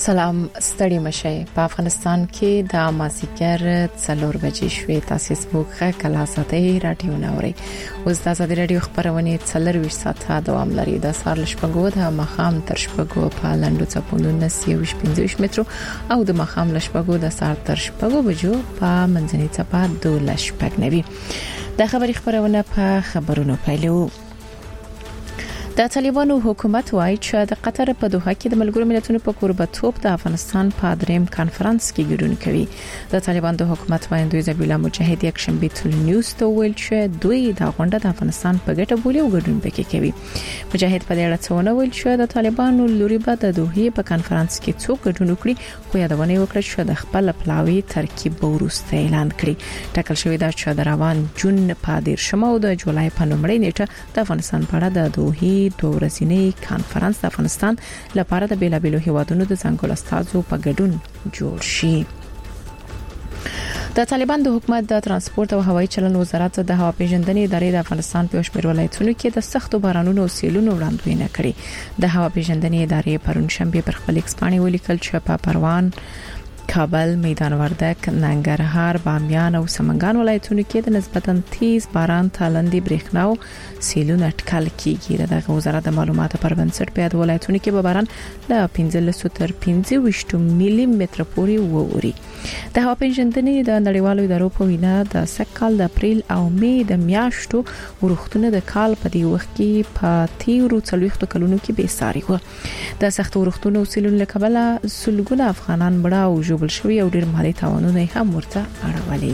سلام ستړي مشه په افغانستان کې د مازیګر 4 بجې شوې تاسو سبوخه کلا ساتي رادیو نوري اوس د ازادي رادیو خبرونه 4 ساعته دوام لري د سهار لشپګو د مخام تر شپګو په لاندو چپوندونه 15 مترو او د مخام لشپګو د سهار تر شپګو بجو په منځني چپا 2 لشپګ نوي د خبري خبرونه په خبرونو پیلو د طالبانو حکومت وايي چې د قطر په دوحه کې د ملګرو ملتونو په قربتوب د افغانستان په دریم کانفرنس کې ګډون کوي د طالبانو د حکومت وایندوی ذبیح الله مجاهد یک شنبه تل نیوز ته ویل چې دوی د غونډه د افغانستان په ګټه بولی او ګډون پکې کوي مجاهد په دې اړه څونه ویل چې د طالبانو لوري به د دوحه په کانفرنس کې څوک ګډون وکړي خو یادونه وکړه چې د خپل پلاوی ترکیب ورسته اعلان کړی ټاکل شوی دا چې د روان جون په 10 او د جولای په نومړۍ نیټه د افغانستان په اړه د دوحه د ورځنی کانفرنس د افغانستان لپاره د بیلابیلو هیوادونو د ځانګړو استازو په ګډون جوړ شي د طالبان د حکومت د ترانسپورت او هوایي چلند وزارت د هوا پیژندنې ادارې د افغانستان په شمېر ولایتونو کې د سختو بارانونو او سیلونو وړاندوینه کړې د هوا پیژندنې ادارې پرون شنبه پر خپل ایکس باندې ولیکل چې په پروان کابل، میدان وردک، ننګرهار، بامیان او سمنګان ولایتونو کې د نسبتاً تیز باران تالندې برېښنا او سیلونه اټکل کیږي د وزارت د معلوماتو پر بنسټ په د ولایتونو کې به باران له 15 تر 25 ملي متر پورې ووري د هوا پیژندنې د نړیوالو ادارو په وینا د سکهال د اپریل او می د میاشتو ورښتونه د کال په دی وخت کې په تیرو 40 کلونو کې به ساري و د سخت ورښتونو او سیلونو لکبله سلګونه افغانان بڑا او بل شوی او ډیر مالي تاوانونه هم ورته اړولې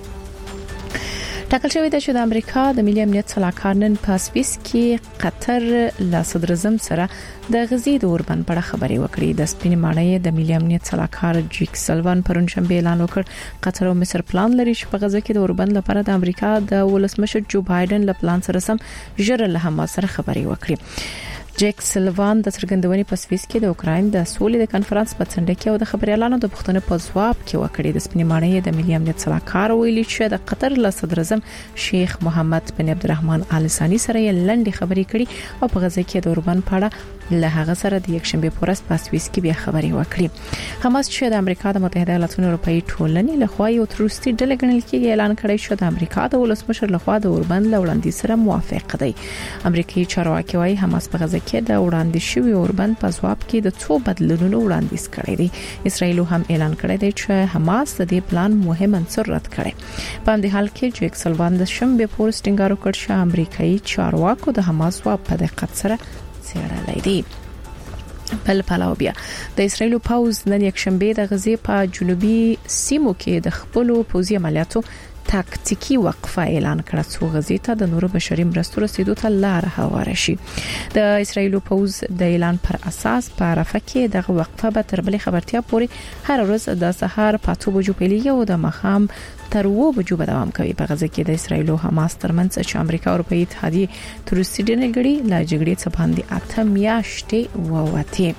دي ټاکل شوی د امریکا د ملي امنیت صلاحکار نن په سویس کې قطر له صدر اعظم سره د غزې د اوربند په اړه خبرې وکړې د سپین ماڼۍ د ملي امنیت صلاحکار جیک سلوان پرون شنبه اعلان وکړ قطر او مصر پلان لري چې په غزه کې د اوربند لپاره د امریکا د ولسمشر جو بایدن له پلان سره سم ژر له حماس سره خبرې وکړي جیک سلوان د څرګندونې په سویس کې د اوکراین د سولې د کانفرنس په څنډه کې او د خبريالانو د پښتنو په ځواب کې وکړي د سپین ماڼۍ د ملي امنیت صلاحکار ویلي چې د قطر له صدر اعظم شیخ محمد بن عبد الرحمن آل ثانی سره لنډي خبرې کړي او په غزه کې د اوربند په اړه له هغه سره د یک شنبه پورس په سویس کې بیا خبرې وکړي حماس چې د امریکا د متحده ایالاتونو اروپאי ټولنې له خوا یو تروریستي ډله ګڼل کېږي اعلان کړی چې د امریکا د ولسمشر له خوا د اوربند لوړاندې سره موافق دی امریکایي چارواکي وايي حماس په غزه کې د وړاندې شوی اوربند په ځواب کې د څو بدلونونو وړاندیز کړی دی اسرائیل هم اعلان کړی دی چې حماس د دې پلان مهم عنصر رد کړي په دې حال کې جیک سلوان د شنبه پورس ټینګار وکړ چې امریکایي چارواکو د حماس ځواب په دقت سره څېړلی دی بل پلاو بیا د اسرائیل پاوز نن یک شنبه د غزې په جنوبي سیمو کې د خپل پوځي عملیاتو تاکتیکی وقفه اعلان کړه څو غزې ته د نورو بشري مرستو رسیدو ته لار هواره شي د اسرائیل پوز د اعلان پر اساس په رفح کې د وقفه به تر بلې خبرتیا پورې هر ورځ د سهار په 8 بجو پیلېږي او د مخام تر 2 بجو به دوام کوي په غزه کې د اسرائیل او حماس ترمنځ چې امریکا او اروپאי اتحادیه تروریستي ډلې لا جګړې څخه باندې 8 میاشتې ووتې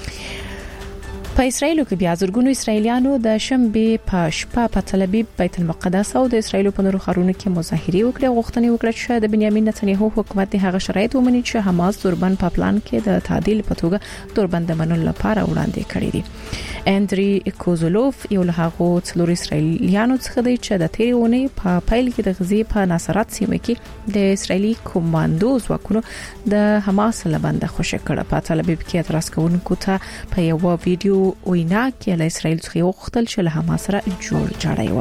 په اسرائیل کې بیا زرګونو اسرائیلیانو د شنبه په شپه په تل ابیب بیت المقدس او د اسرائیل په نورو ښارونو کې مظاهره وکړه غوښتنې وکړه چې د بنیامین نتنیاهو حکومت هغه شرایط ومني چې حماس دوربند په پلان کې د تعدیل په توګه دوربند منل لپاره وړاندې کړی دی اندری کوزولوف یو له هغو څلور اسرائیلیانو څخه دی چې د تیرونې په پایل کې د غزې په ناصرات سیمه کې د اسرائیلي کوماندو ځواکونو د حماس لبنده خوشی کړه په تل ابیب کې اعتراض کوونکو ته په یو ویډیو وینا کې له اسرائیل څخه وغوښتل چې له حماس سره جوړجاړی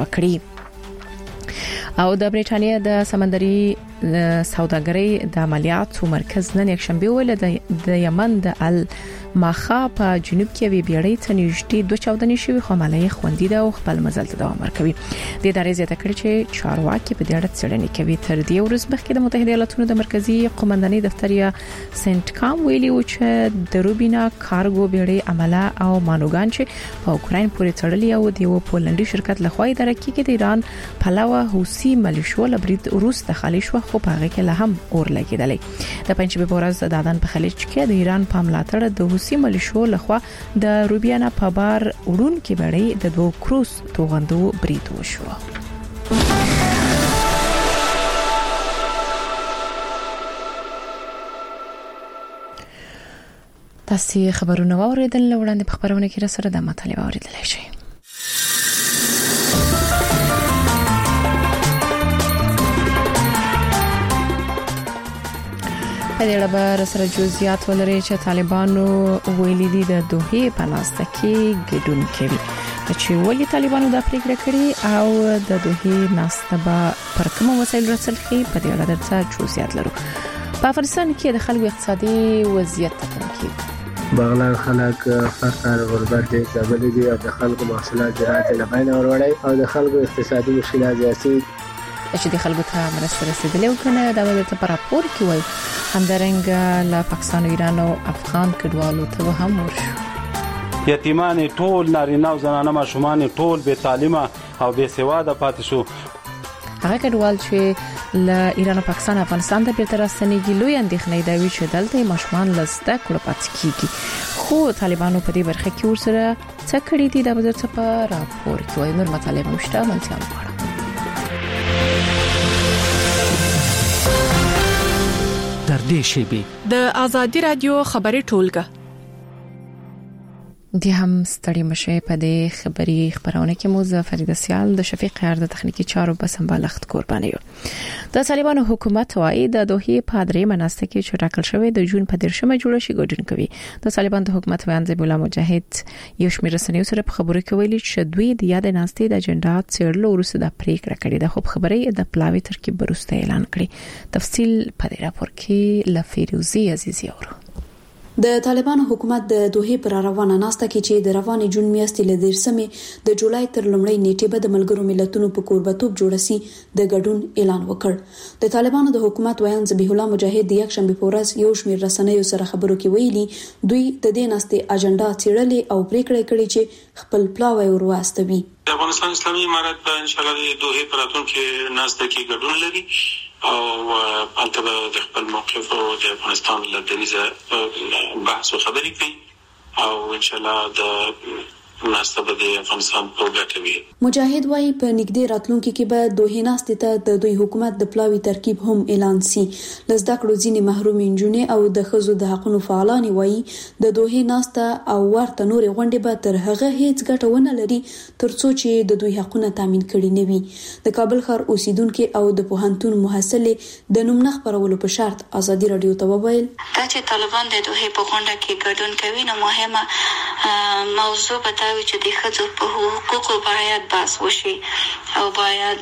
وکړي او د بریټانیا د سمندري سوداګرۍ د عملیاتو مرکز نن یک شنبه ول د یمن د ماخا په جنوب کې وی بیړۍ ته نږدې 2 چاودنې شوې خو عملیات خوندې ده او خپل مزل ته دوام ورکوي د ادارې زیاته کړې چې چارواکي په دې اړه څېړنې کوي تر دې ورځ مخکې د متحده ایالاتونو د مرکزی قومندانۍ دفتر یا سنت کام ویلي و چې د روبینا کارګو بیړۍ عمله او مانوګان چې په اوکراین پورې تړلې او د یو پولندي شرکت لخوا اداره کیږي د ایران پلاوه حوثي ملیشو لبرید روس د خلیج خو په هغه کې له هم اور لګیدلې د پنځمه ورځ د دادن په خلیج کې د ایران په ملاتړ د حوثي ملیشو لخوا د روبیانا په بار وړون کې بیړۍ د 2 کروز توغندو برید وشو تاسو خبرونه واوریدل وړاندې په خبرونه کې را سره د مطالعه اوریدل شي. په دې اړه به سره جزئیات ولري چې طالبانو ویلي دي د دوحې په ناسته کې ګډون کوي چې ولې طالبانو دا پریکړه کړې او د دوحې ناسته به پر کوم وسایل رسل شي په دې اړه درته جزئیات لرو. په افغانستان کې د خلکو اقتصادي وضعیت تکمیل بغلان خلک فرقه غربت دي ځبل دي او د خلکو محصولات زراعت له بین اوروړي او د خلکو اقتصادي مشکلات زیاتې چې د خلکو ته مرسته رسیدلې او کنه دا به ته پر راپور کې وای همدارنګ له پاکستان او ایران او افغان کډوالو ته هم ورشو. یتیمان ټول نارینه او زنانه ماشومان ټول بے تعلیمه او بے سواده پاتې شو. هغه کډوال چې له ایران او پاکستان افغانستان ته بیرته راستنېږي لوی اندېښنې دا وی چې دلته ماشومان لسته کړه پاتې کیږي. خو طالبانو په دې برخه کې ورسره څه کړی دي دا به څه په راپور کې وای. نور مطالب مشته منځم وړه. در دې شیبه د ازادي رادیو خبري ټولګه دي هم ستړي مشه په دې خبري خبرونه کې مو فرید سیال د شفیق خیر د تخنیکی چارو په سمبالښت قرباني یو. د طالبانو حکومت وايي د دوحې په درې مناسته کې چې راکل شوی د جون په 13مه جوړ شي ګډون کوي. د طالبان د حکومت ویان ذبیح الله مجاهد یو شمېر رسنیو سره په خبرو کې ویلي چې دوی د یاد ناستې د اجنډا څېړلو وروسته د پریکړه کړې ده. خو خبرې د پلاوي ترکیب وروسته اعلان کړي. تفصیل په دې راپور کې لفیروزی عزیزی اورو. د طالبانو حکومت د دوحې پر روانه ناسته کې چې د روانې جون میاشتې له 13مې د جولای تر لومړۍ نیټې به د ملګرو ملتونو په کوربتوب جوړ شي د ګډون اعلان وکړ. د طالبانو د حکومت ویان ذبیح الله مجاهد د یک شنبه په ورځ یو شمېر رسنیو سره خبرو کې ویلي دوی د دې ناستې اجنډا څېړلې او پریکړه کړې چې خپل پلاوی ورواستوي. د افغانستان اسلامي امارت په ان شاء الله د دوحې پر راتلونکي ناسته کې ګډون لري او البته د خپل موقف او د افغانستان له دریزه بحث او خبرې کوي او ان شاء الله د ناسته به د افغانستان په ګټه وي. مجاهد وايي په نږدې راتلونکي کې به دوحې ناسته ته د دوی حکومت د پلاوي ترکیب هم اعلان شي. لزدا کړو ځینې محروم انجونې او د خزو د حقوقو فعالان وايي د دوحې ناسته او ورته نور غونډې به تر هغه هیڅ ګټه ونه لري ترڅو چې د دوی حقوقونه تامین کړي نه وي. د کابل ښار اوسیدونکو او د پوهنتون محصلې د نوم نه خبرولو په شرط ازادي رادیو ته وویل دا چې طالبان د دوحې په غونډه کې ګډون کوي نو مهمه موضوع به چې د ښځو په حقوقو باید بحث وشي او باید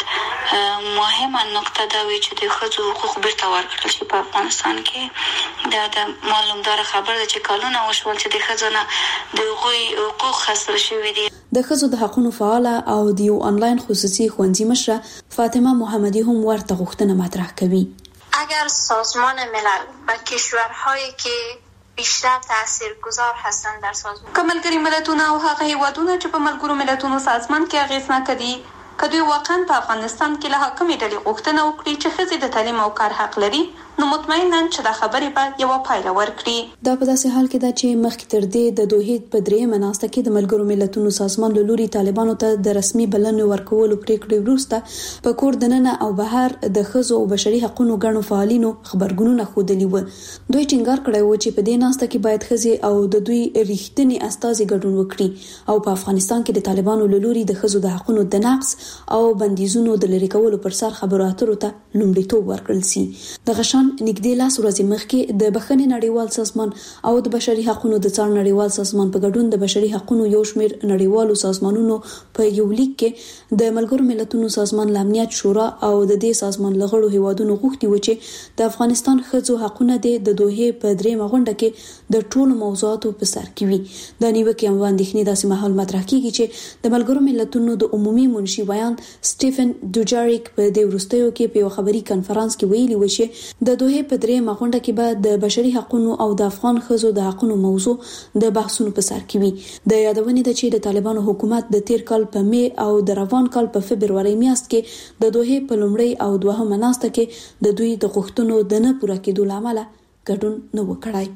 مهمه نقطه دا وي چې د ښځو حقوق بیرته ورکړل شي. په افغانستان کې دا د معلومدار خبره چې کالونه وشول چې د ښځو نه د حقوق خسر شوي دي. د ښځو د حقوقو فعاله او د یو آنلاین خصوصي ښوونځي مشره فاطمه محمدی هم ورته غوښتنه مطرح کوي. اگر سازمان ملل و کشورهایی که بیشتر تاثیرگذار هستند در سازمان ملګري ملتونه او هغه هیوادونه چې په ملګرو ملتونو سازمان کې اغیزناک دي کدی واقعا په افغانستان کې له حکومت ډلې غوښتنه وکړي چې ښځې د تعلیم او کار حق لري نو مطمئناً چې دا خبرې به یو پایله ورکړي. دا په داسې حال کې ده چې مخکې تر دې د دوحې په درېمه ناسته کې د ملګرو ملتونو سازمان له لوري طالبانو ته د رسمي بلنې ورکولو پریکړې وروسته په کور دننه او بهر د ښځو او بشري حقوقو غړو فعالینو خبرګونونه خودلی و. دوی ټینګار کړی و چې په دې ناسته کې باید ښځې او د دوی ریښتینی استازي ګډون وکړي او په افغانستان کې د طالبانو له لوري د ښځو د حقوقو د نقض او بندیزونو د لری کولو پر سر خبرو اترو ته لومړیتوب ورکړل شي. د غشان نږدې لاس ورځې مخکې د بخښنې نړیوال سازمان او د بشري حقوقو د څار نړیوال سازمان په ګډون د بشري حقوقو یو شمېر نړیوالو سازمانونو په یو لیک کې د ملګرو ملتونو سازمان امنیت شورا او د دې سازمان لغړو هیوادونو غوښتي و چې د افغانستان ښځو حقوقونه د دوحې په درېمه غونډه کې د ټولو موضوعاتو په سر کې وي. د نیوکې هم اندېښنې داسې مهال مطرح کیږي چې د ملګرو ملتونو د عمومي منشي ویان سټیفن دوجاریک په دې وروستیو کې په یو خبري کانفرنس کې ویلي و چې د دوحې په درېمه غونډه کې به د بشري حقوقو او د افغان ښځو د حقوقو موضوع د بحثونو په سر کې وي. د یادونې ده چې د طالبانو حکومت د تیر کال په می او د روان کال په فبرवरी میاشت کې د دوحې په لومړی او دوهمه ناسته کې د دوی د غوښتنو د نه پوره کېدو لامل ګډون نه وکړای.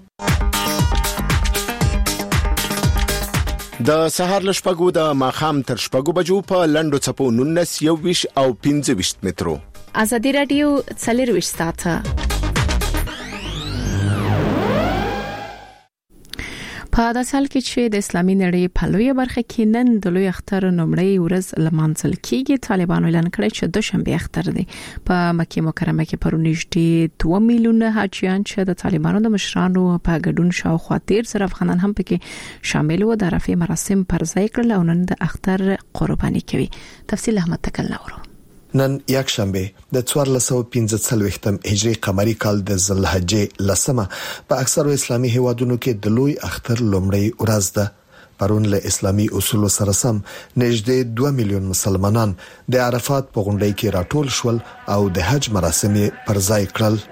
د سهار لشپګو د ماخام تر شپګو بجو په لندو چپو 19 21 او 25 مترو. ازادي رادیو 24 ساعته په داسې حال کې چې د اسلامي نړۍ په لویه برخه کې نن د لوی اختر نومړی ورځ لمانځل کیږي. طالبانو اعلان کړی چې دوشنبه اختر دی. په مکه مکرمه کې پرون نږدې 2 میلیونه حاجیان چې د طالبانو د مشرانو په ګډون شاوخوا 13 افغانان هم پکې شامل و د عرفه مراسم پر ځای کړل او نن د اختر قرباني کوي. تفصیل احمد تکل نورو. نن یک شنبه د 1445 هجری قمری کال د ذوالحجې لسمه په اکثر اسلامي هیوادونو کې د لوی اختر لومړی ورځ ده. پرون له اسلامي اصول سره سم نږدې 2 میلیون مسلمانان د عرفات په غونډۍ کې راټول شول او د حج مراسم پر ځای کړل.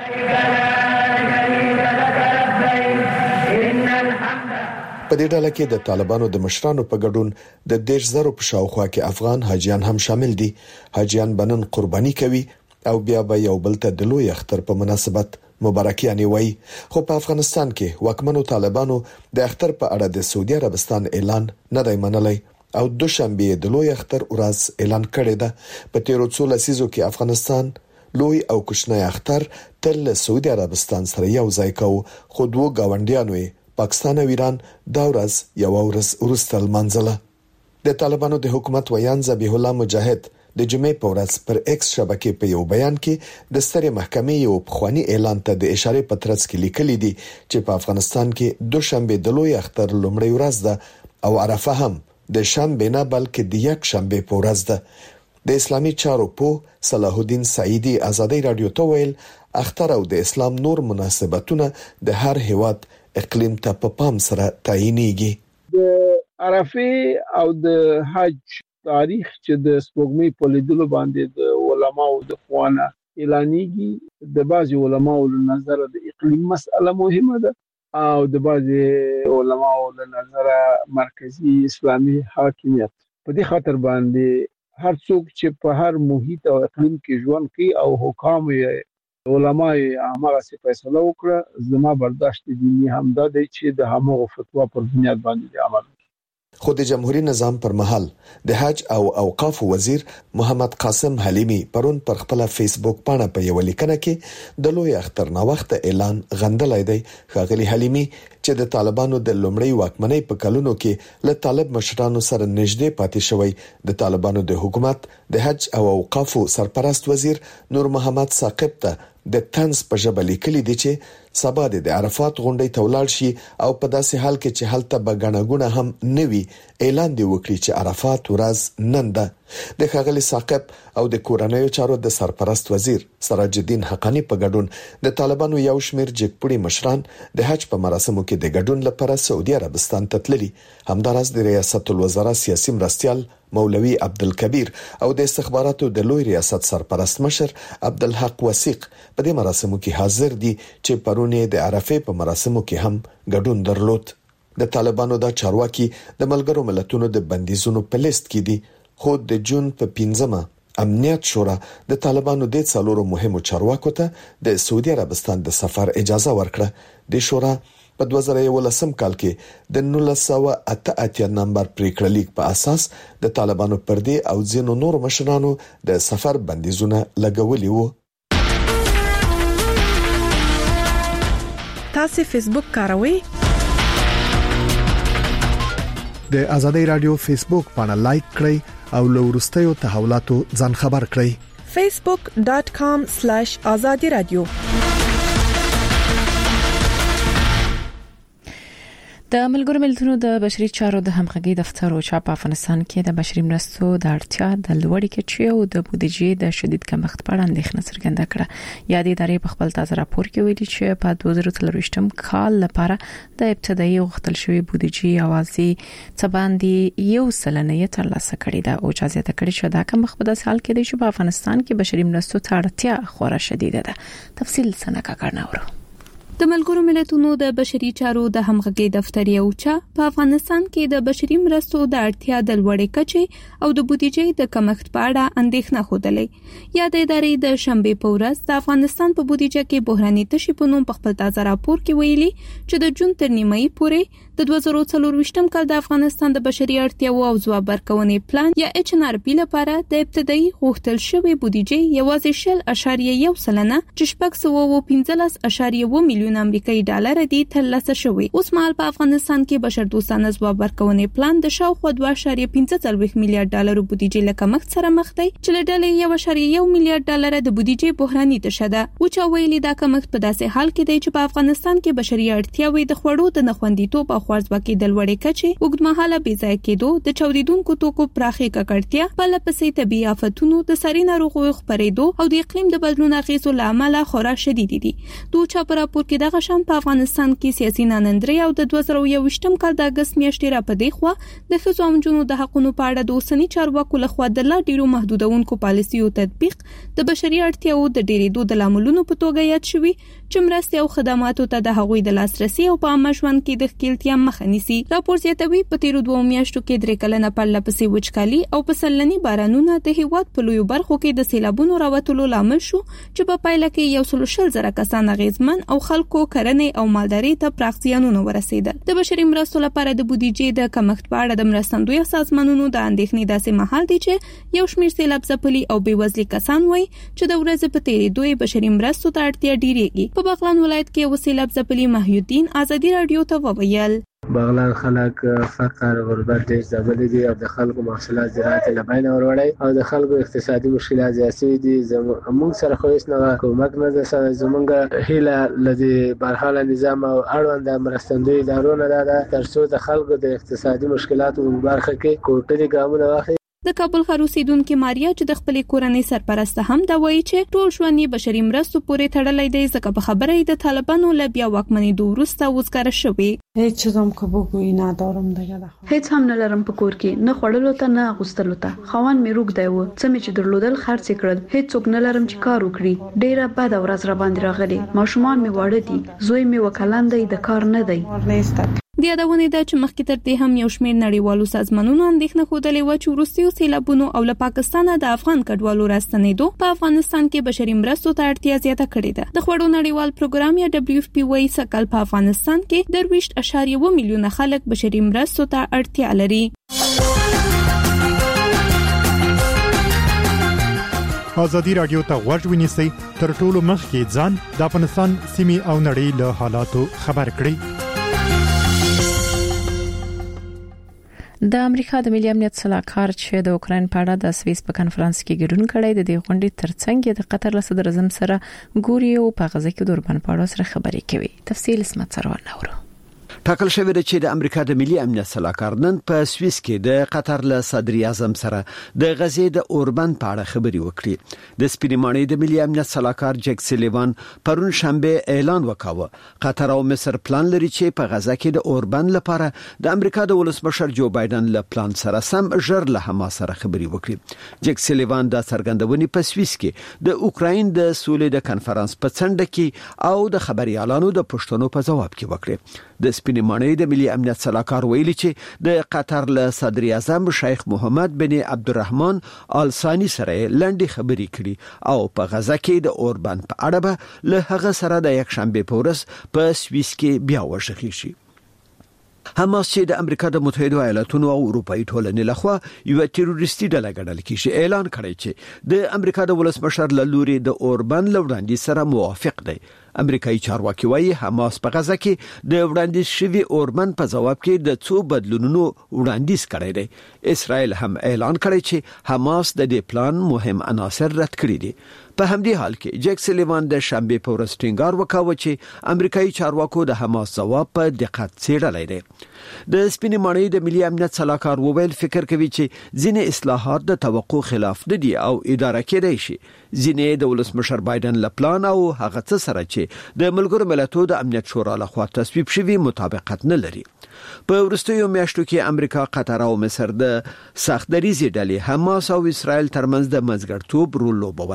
په دې ډله کې د طالبانو د مشرانو په ګډون د 10,000 په شاوخوا کې افغان حاجیان هم شامل دي. حاجیان بنن قرباني کوي او بیا به یو بل ته د لوی اختر په مناسبت مبارکي وایي. خو په افغانستان کې واکمنو طالبانو د اختر په اړه د سعودي عربستان اعلان نه دی منلی او دوشنبه د لوی اختر ورځ اعلان کړی ده. په تیرو څو لسیزو کې افغانستان لوی او کوچنی اختر تل سعودي عربستان سره یو ځای کوي. خو دوه گاونډیانو پاکستان او ایران دا ورځ یو ورځ وروسته لمانځله. د طالبانو د حکومت ویان ذبیح الله مجاهد د جمعې په ورځ پر ایکس شبکې په یو بیان کې د سترې محکمې یو پخوانی اعلان ته د اشاره په ترڅ کې لیکلي دي چې په افغانستان کې دوشنبه د لوی اختر لومړی ورځ ده او عرفه هم د شنبه نه بلکې د یک شنبه په ورځ ده. د اسلامي چارو په صلاح الدین سعیدی ازادي رادیو ته ویل اختر او د اسلام نور مناسبتونه د هر هیواد اقلیم ته په پام سره تعینېږي. د عرفه او د حج تاریخ چې د سپوږمۍ په لیدلو باندې د علماو د خوانه اعلانېږي. د بعضي علماو له نظر د اقلیم مسأله مهمه ده او د بعضي علماو له نظر مرکزی اسلامي حاکمیت. په دې خاطر باندې هر څوک چې په هر محیط او اقلیم کې ژوند کوي او حکام علماء هغه څه فیصله وکړه. زما برداشت دینی هم دا دی چې د همغه فتوا پر بنیاد باندې عمل. خو د جمهوریت نظام پر مهال د حج او اوقاف وزیر محمد قاسم حلیمی پرون پر خپل فیسبوک باندې په یو لیکنه کې د لوی اختر نه وخت اعلان غندلای دی. ښاغلی حلیمی چې د طالبانو د لومړی واکمنۍ په کلونو کې له طالب مشرانو سره نږدې پاتې شوی، د طالبانو د حکومت د حج او اوقاف سرپرست وزیر نور محمد ثاقب ته د طنز په ژبه لیکلي دي چې سبا د عرفات غونډې ته ولاړ شي او په داسې حال کې چې هلته به غنغونه هم نوي اعلان دی وکړي چې عرفات ورځ نن ده. د ښاغلي ثاقب او د کورنیو چارو د سرپرست وزیر سراج الدین حقانی په ګډون د طالبانو یو شمیر جګپوړي مشران د حج په مراسمو کې د ګډون لپاره سعودي عربستان ته تللي. همدارس د ریاست الوزرا سیاسي مرستيال مولوي عبدالکبیر او د استخباراتو د لوی ریاست سرپرست مشر عبدالحق وثیق په دې مراسمو کې حاضر دي چې پرونه د عرفه په مراسمو کې هم ګډون درلود. د طالبانو د چارواکي د ملګرو ملتونو د بندیزونو په لیست کې دي، خو د جون په 15مه امنیت شورا د طالبانو د څلورو مهمو چارواکو ته د سعودي عربستان د سفر اجازه ورکړه. د شورا په 2011 کال کې د 1988 نمبر پریکړه لیک په اساس د طالبانو پر دې او ځینو نور مشرانو د سفر بندیزونه لګولي وو. تاسو فیسبوک کاروئ؟ د ازادي رادیو فیسبوک باندې لایک کړئ او له وروستیو تحولاتو ځان خبر کړئ. facebook.com/azadi radio. د ملګرو ملتونو د بشري چارو د همغږي دفتر او چاپ افغانستان کې د بشري مرستو د اړتیا د لوړې کچې او د بودیجې د شدید کمښت په اړه اندېښنه څرګنده کړه. یادې ادارې په خپل تازه راپور کې ویلي چې په 2023م کال لپاره د ابتدایي غوښتل شوی بودیجې اوازي څه باندې 1% ترلاسه کړې ده او اجازه ته کړې چې دا کمښت په داسې حال کې دی چې په افغانستان کې بشري مرستو ته اړتیا خورا شدیده ده. تفصیل سنکا کارناورو. د ملګرو ملتونو د بشري چارو د همغږي دفتر یو چا په افغانستان کې د بشري مرستو د اړتیا د لوړې کچې او د بودیجې د کمښت په اړه اندېښنه خوده. یاد ادارې د شنبه په ورځ د افغانستان په بودیجه کې بحراني تشې په نوم په خپل تازه راپور کې ویلي چې د جون تر نیمایي پورې د 2024م کال د افغانستان د بشري اړتیاو او ځواب ورکونې پلان یا HNRP لپاره د ابتدایي غوښتل شوی بودیجه یوازې 0.1% چې 615.1 میلیون امریکایي ډالر دی ترلاسه شوی. اوس مهال په افغانستان کې بشردوستانه ځواب ورکونې پلان د شاوخوا 2.15 میلیارډ ډالر بودیجه لکمښت سره مخ دی چې له ډلې 1.1 میلیارډ ډالر د بودیجه بحراني تشه ده. او چا ویلي دا کمښت په داسې حال کې دی چې په افغانستان کې بشري اړتیاوې د خوړو د نخوندیتوب او خوارځواکۍ د لوړې کچې اوږدمهاله بې ځای کېدو د چاودیدونکو توکو پراخې ککړتیا په لپسې طبي آفتونو د ساري ناروغیو خپرېدو او د اقلیم د بدلون اغېزو له امله خورا شدید دي. دوه چا په راپور کې دغه شان په افغانستان کې سیاسي ناندري او د 2021م کال د اگست میاشتې را پدې خو د ښځو او نجونو د حقوقو په اړه د اوسنی چارواکو لخوا د لا ډیرو محدودونکو پالیسیو تطبیق د بشري اړتیاو د ډیرېدو د لاملونو په توګه یاد شوی چې مرستې او خدماتو ته د هغوی د لاسرسي او په عامه ژوند کې د ښکیلتیا مخه نیسي. راپور زیاتوي په تیرو 2 میاشتو کې 3 کلنه پرلپسې وچکالي او پسلنی بارانونه د هیواد په لویو برخو کې د سیلابونو راوتلو لامل شو چې په پایله کې 120,000 کسان اغیزمن او خلکو کرنې او مالداري ته پراخ زیانونه ورسېدل. د بشري مرستو لپاره د بودیجې د کمښت په اړه د مرستندوی سازمانونو د اندېښنې داسې مهال دي چې یو شمېر سیلاب ځپلي او بېوزلي کسان وایي چې د ورځې په تیریدو بشري مرستو ته اړتیا ډیریږي. په بغلان ولایت کې یو سیلاب ځپلي محیالدین ازادي رادیو ته وویل بغلان خلک فقر غربت ډېر ځپلي دي او د خلکو محصولات زراعت له بینه وروړي او د خلکو اقتصادي مشکلات زیات دي. موږ سره خو هیڅ نه حکومت نه ده سره زمونږ هیله لدی برحاله نظام او اړوند مرستندوی ادارو نه ده ترڅو د خلکو د اقتصادي مشکلاتو په برخه کې کوټري ګامونه واخلي. د کابل ښار اوسیدونکو ماریا چې د خپلې کورنۍ سرپرسته هم دا وایي چې ټول ژوند یې بشري مرستو پورې تړلی دی ځکه په خبره یې د طالبانو له بیا واکمنېدو وروسته وزګاره شوې. هیڅ چیزم که بگویی ندارم دیگه. هیڅ هم نه لرم په کور کې، نه خوړلو ته نه اغوستلو ته. خاوند مې روږ دی و، څه مې چې درلودل خرڅ کړل. هیڅ څوک نه لرم چې کار وکړي. ډیره بد ورځ را باندې راغلي. ماشومان مې واړه دي، زوی مې وکلند دی، د کار نه دی. د یادونه ده چې مخکې تر دې هم یو شمېر نړیوالو سازمانونو اندېښنه ښودلې وه چې وروستیو سیلابونو او له پاکستانه د افغان کډوالو راستنېدو په افغانستان کې بشري مرستو ته اړتیا زیاته کړې ده. د خوړو نړیوال پروګرام یا WFP وايي سکل په افغانستان کې 23.1 میلیونه خلک بشري مرستو ته اړتیا لري. ازادي رادیو ته غوږ ونیسئ تر ټولو مخکې ځان د افغانستان سیمې او نړۍ له حالاتو خبر کړئ. د امریکا د ملي امنیت صلاحکار چې د اوکرين په اړه د سویس په کانفرنس کې ګډون کړی د دې غونډې ترڅنګ د قطر له صدر اعظم سره ګوري او په غزه کې د اوربان په اړه سره خبرې کوي. تفصیل اسمت سروان نورو ټاکل شوی دی چې د امریکا د ملي امنیت صلاحکار نن په سویس کې د قطر له صدر اعظم سره د غزې د اوربان په اړه خبرې وکړي. د سپینمانې د ملي امنیت صلاحکار جک سلیوان پرون شنبه اعلان وکاوه قطر او مصر پلان لري چې په غزه کې د اوربان لپاره د امریکا د ولسمشر جو بایدن له پلان سره سم ژر له حماس سره خبرې وکړي. جک سلیوان د څرګندونې په سویس کې د اوکرين د سولې د کانفرنس په څنډه کې او د خبريالانو د پښتنو په جواب کې وکړي. د سپینمانې د ملي امنیت صلاحکار ویلي چې د قطر له صدر اعظم شیخ محمد بن عبدالرحمن آل ثانی سره لنډي خبرې کړي او په غزه کې د اوربان په اړه به له هغه سره د یک شنبه په ورځ په سویس کې بیا وشخي شي. حماس چې د امریکا د متحده ایالاتونو او اروپאי ټولنې لخوا یو تروریستي ډله ګڼل کیږي اعلان کړی چې د امریکا د ولسمشر له لوري د اوربان لوړاندې سره موافق دی. امریکایي چارواکي وايي حماس په غزه کې د وړاندیز شوی اوربان په جواب کې د څو بدلونونو وړاندیز کړی دی. اسرائیل هم اعلان کړی چې حماس د دې پلان مهم عناصر رد کړی دي. په همدې حال کې جک سلیوان د شنبه په ورځ ټینګار وکاوه چې امریکایي چارواکو د حماس جواب په دقت څېړلی دی. د سپینمانې د ملي امنیت صلاحکار وویل فکر کوي چې ځینې اصلاحات د توقع خلاف نه دي او اداره کېدای شي. ځینې د ولسمشر بایدن له پلان او هغه څه سره چې د ملګرو ملتونو د امنیت شورا لخوا تصویب شوی مطابقت نه لري. په وروستیو میاشتو کې امریکا، قطر او مصر د سخت دریزې ډلې حماس او اسرائیل ترمنځ د مزګړتوب رول لوبولی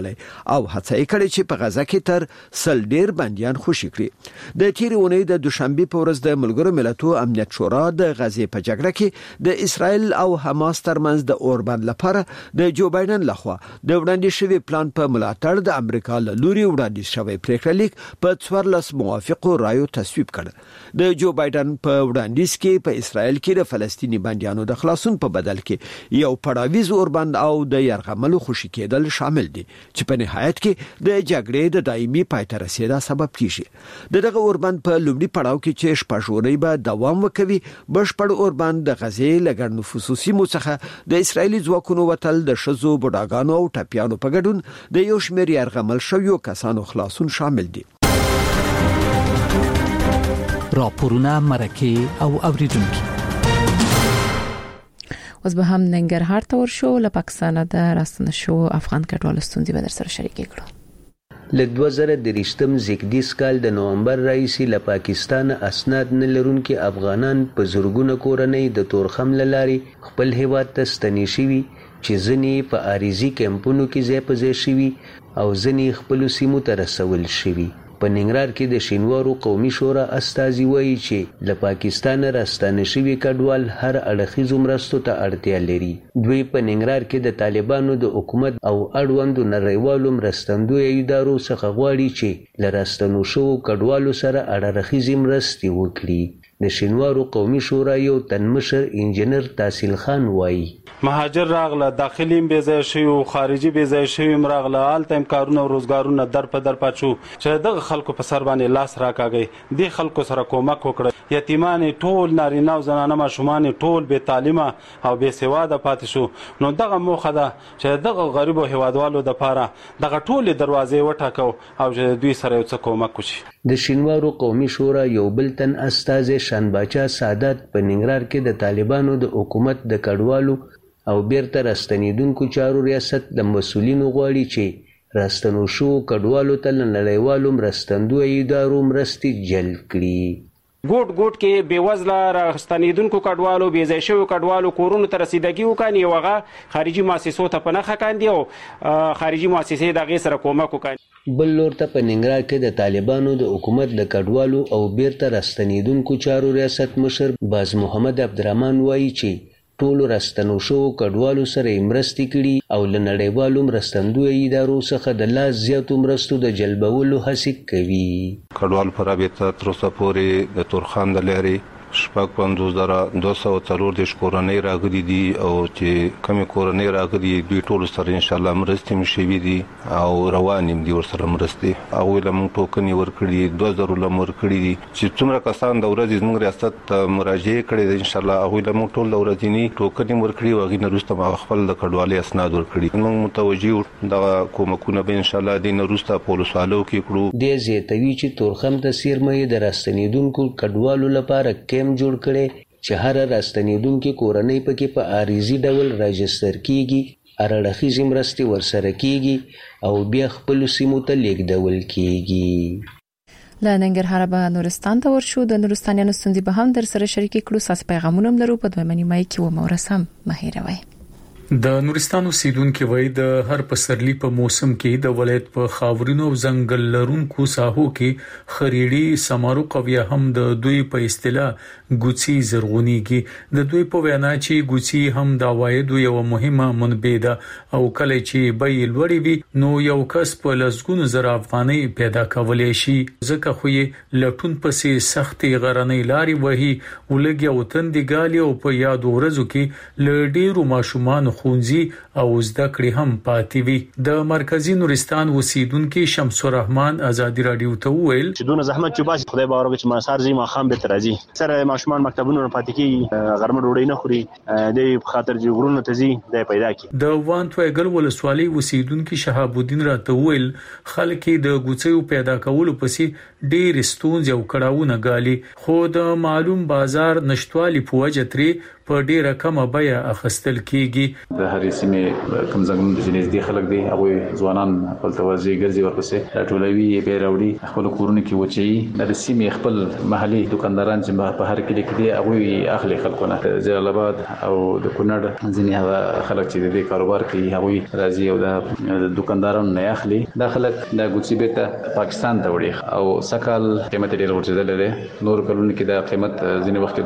او هڅه کړې چې په غزا کې تر سل ډیر بنديان خوشي کړي د تیرې ونې د دوشنبه په ورځ د ملګرو ملتونو امنیت شورا د غزې په جګړه کې د اسرائیل او حماس ترمنځ د اوربند لپاره د جو بایدن لخوا د وړاندې شوی پلان په ملاتړ د امریکا له لوري وړاندې شوی پریکړه لیک په 14 موافقو رایو تصویب کړ د جو بایدن په وړاندیز کې په اسرائیل کې د فلسطینی بنديانو د خلاصون په بدل کې یو پړاویز اوربند او د يرغملو خوشي کېدل شامل دي چې په نهایت کې د جګړې د دایمي پای ته رسیدا سبب کیږي دغه اوربند په لومړي پړاو کې چې شپږوري به دوام وکوي بشپړ اوربند د غزې لګړ نفوسو سیمو څخه د اسرایلی ځواکونو وتل د شزو بډاګانو او ټپيانو په ګډون د یو شمېر يرغمل شویو کسانو خلاصون شامل دي راپورونه مرکه او اوریدونکو اوس به هم ننګرهار ته ورشو له پاکستان د راستنه شو افغان کډوالو ستوندې به در سره شریک کړو ل 2023 زیږدیز کال د نومبر رئیسي له پاکستان اسناد نه لرونکي افغانان په زورګونه کورنۍ د تورخم لاري خپل هیواد ته ستنې شوي چې ځنی په اریزي کمپونو کې ځای په ځای شوي او ځنی خپل سیمو ته رسول شوي په ننګرهار کې د شینوارو قومي شورا استازي وایي چې له پاکستان راستانه شوي کډوال هر اړخیزو مرستو ته اړتیا لري دوی په ننګرهار کې د طالبانو د حکومت او اړوندو نړیوالو مرستندوی ادارو څخه غواړي چې له راستنو شوو کډوالو سره اړخیزې مرستې وکړي د شینوارو قومي شورا یو تنمشر انجنیر تحصیل خان وایي مهاجر راغله داخلي بيځای شي او خارجي بيځای شي مرغله آل تیم کارونه او روزګارونه در په در پاتشو چې دغه خلکو په سر باندې لاس راکاږي د خلکو سره کومک وکړي یتیمان ټول نارینه او زنانه ماشومان ټول به تعلیمه او به سواده پاتې شو نو دغه موخه ده چې دغه غریب او هوادوالو د پاره دغه ټول دروازې وټاکو او چې دوی سره یو څه کومک وشي د شینوارو قومي شورا یو بل تن استازي شانباچا سعادت په ننګرهار کې د طالبانو د حکومت د کډوالو او بیرته راستنیدونکو چارو ریاست د مسولینو غواړي چې راستنو شو کډوالو ته نړیوالو مرستندوی ادارو مرستې جلب کړي ګوټ ګوټ کې بیوزله راستنیدونکو کډوالو بیځای شوو کډوالو کورونو ته رسیدګي وکړي او هغه خارجي مؤسسو ته پناه کاندي او خارجي مؤسسې دغه سره کومک وکړي بل لور ته په ننګرهار کې د طالبانو د حکومت د کډوالو او بیرته راستنیدونکو چارو ریاست مشر باز محمد عبدالرحمن وایي چې ټول راستنو شو کډوالو سره مرستې کړي او له نړیوالو مرستندوی ادارو څخه د لاس زیاتو مرستو د جلبولو هڅه کوي کډوال پر رابطه تر اوسه پورې د تورخم د لاري شپږ 5240 کورنۍ راغلي دي او چې کومه کورنۍ راغلي دوی ټول سره ان شاء الله مرستې مشوي دي او روانیم دي ورسره مرستې او لمن ټوکن ورکړي 2000 لم ورکړي دي چې څومره کسان د ورځې زموږ ریاست مراجعه کړي دي ان شاء الله او لمن ټول ورځنی ټوکن ورکړي او غي نرسته خپل د کډوالۍ اسناد ورکړي موږ متوجي د کومکونه به ان شاء الله د نرسته پولیسوالو کې کړو د زیاتوي چې تورخم د سیرمې د راستنیدونکو کډوالو لپاره کم جوړ کړي چې هر راستنیدونکو کورنۍ پکې په عارضي ډول راجستر کیږي ارړخیزې مرستې ورسره کیږي او بیا خپل سیمو ته لیږدول کیږي له ننګرهار به نورستان ته ورشو د نورستانیانو ستوندې به هم در سره شریک کړو ساس پیغامونه لرو په دوه منی مای کې و مورسم مهیروي د نورستان اوسیدونکو وای د هر پسرلی په موسم کې د ولایت په خاورینو او ځنګل لرونکو ساحو کې خریړي سمارو قویه هم د دوی په اصطلاح ګوڅي زرغونیږي د دوی په وینا چې ګوڅي هم د عوایدو یو مهمه منبع ده او کله چې به لوړی وي نو یو کس په لزګونو زر افغاني پیدا کولای شي ځکه خو یې لټون پسې سختي غرنۍ لاري وهي ولګي او تندګالي او په یاد ورځو کې لډیرو ماشومان خونځي او زده کړې هم پاتې وي د مرکزی نورستان اوسیدونکو شمس الرحمن ازادي رادیو ته ویل چې دونه زحمت چې باسي خدای باور وکړي چې ما سار زی ما خام به ترازی سره ماشومان مکتبونو پاتې کی غرمه ډوډۍ نه خوري د خاطر چې غرونه تزي د پیدا کی د وانتوګل ولسوالۍ اوسیدونکو شهاب الدین راته ویل خلک د ګوڅیو پیدا کولو پسې ډېر ستونزې او کړهونه غالي خو د معلوم بازار نشټوالي په وجه ترې په ډیره کمه بیه اخستل کیږي د هرې سیمې کوم ځنګلونه چې نږدې خلک دي هغه ځوانان خپل توازی ګرځي ورپسې ټولوي به راوړي خپل کورونه کې وچی د سیمې خپل محلي دکانداران چې په هر کلی کې دي هغه اخلي خلکونه جلال آباد او د کونړ ځینې خلک چې د کاروبار کوي هغه راځي او د دکاندارانو نه اخلي د خلک د ګوتسي بیت پاکستان ته وړي او سکهال قیمت ډیر ورته لري نور کلونه کې د قیمت ځینې وخت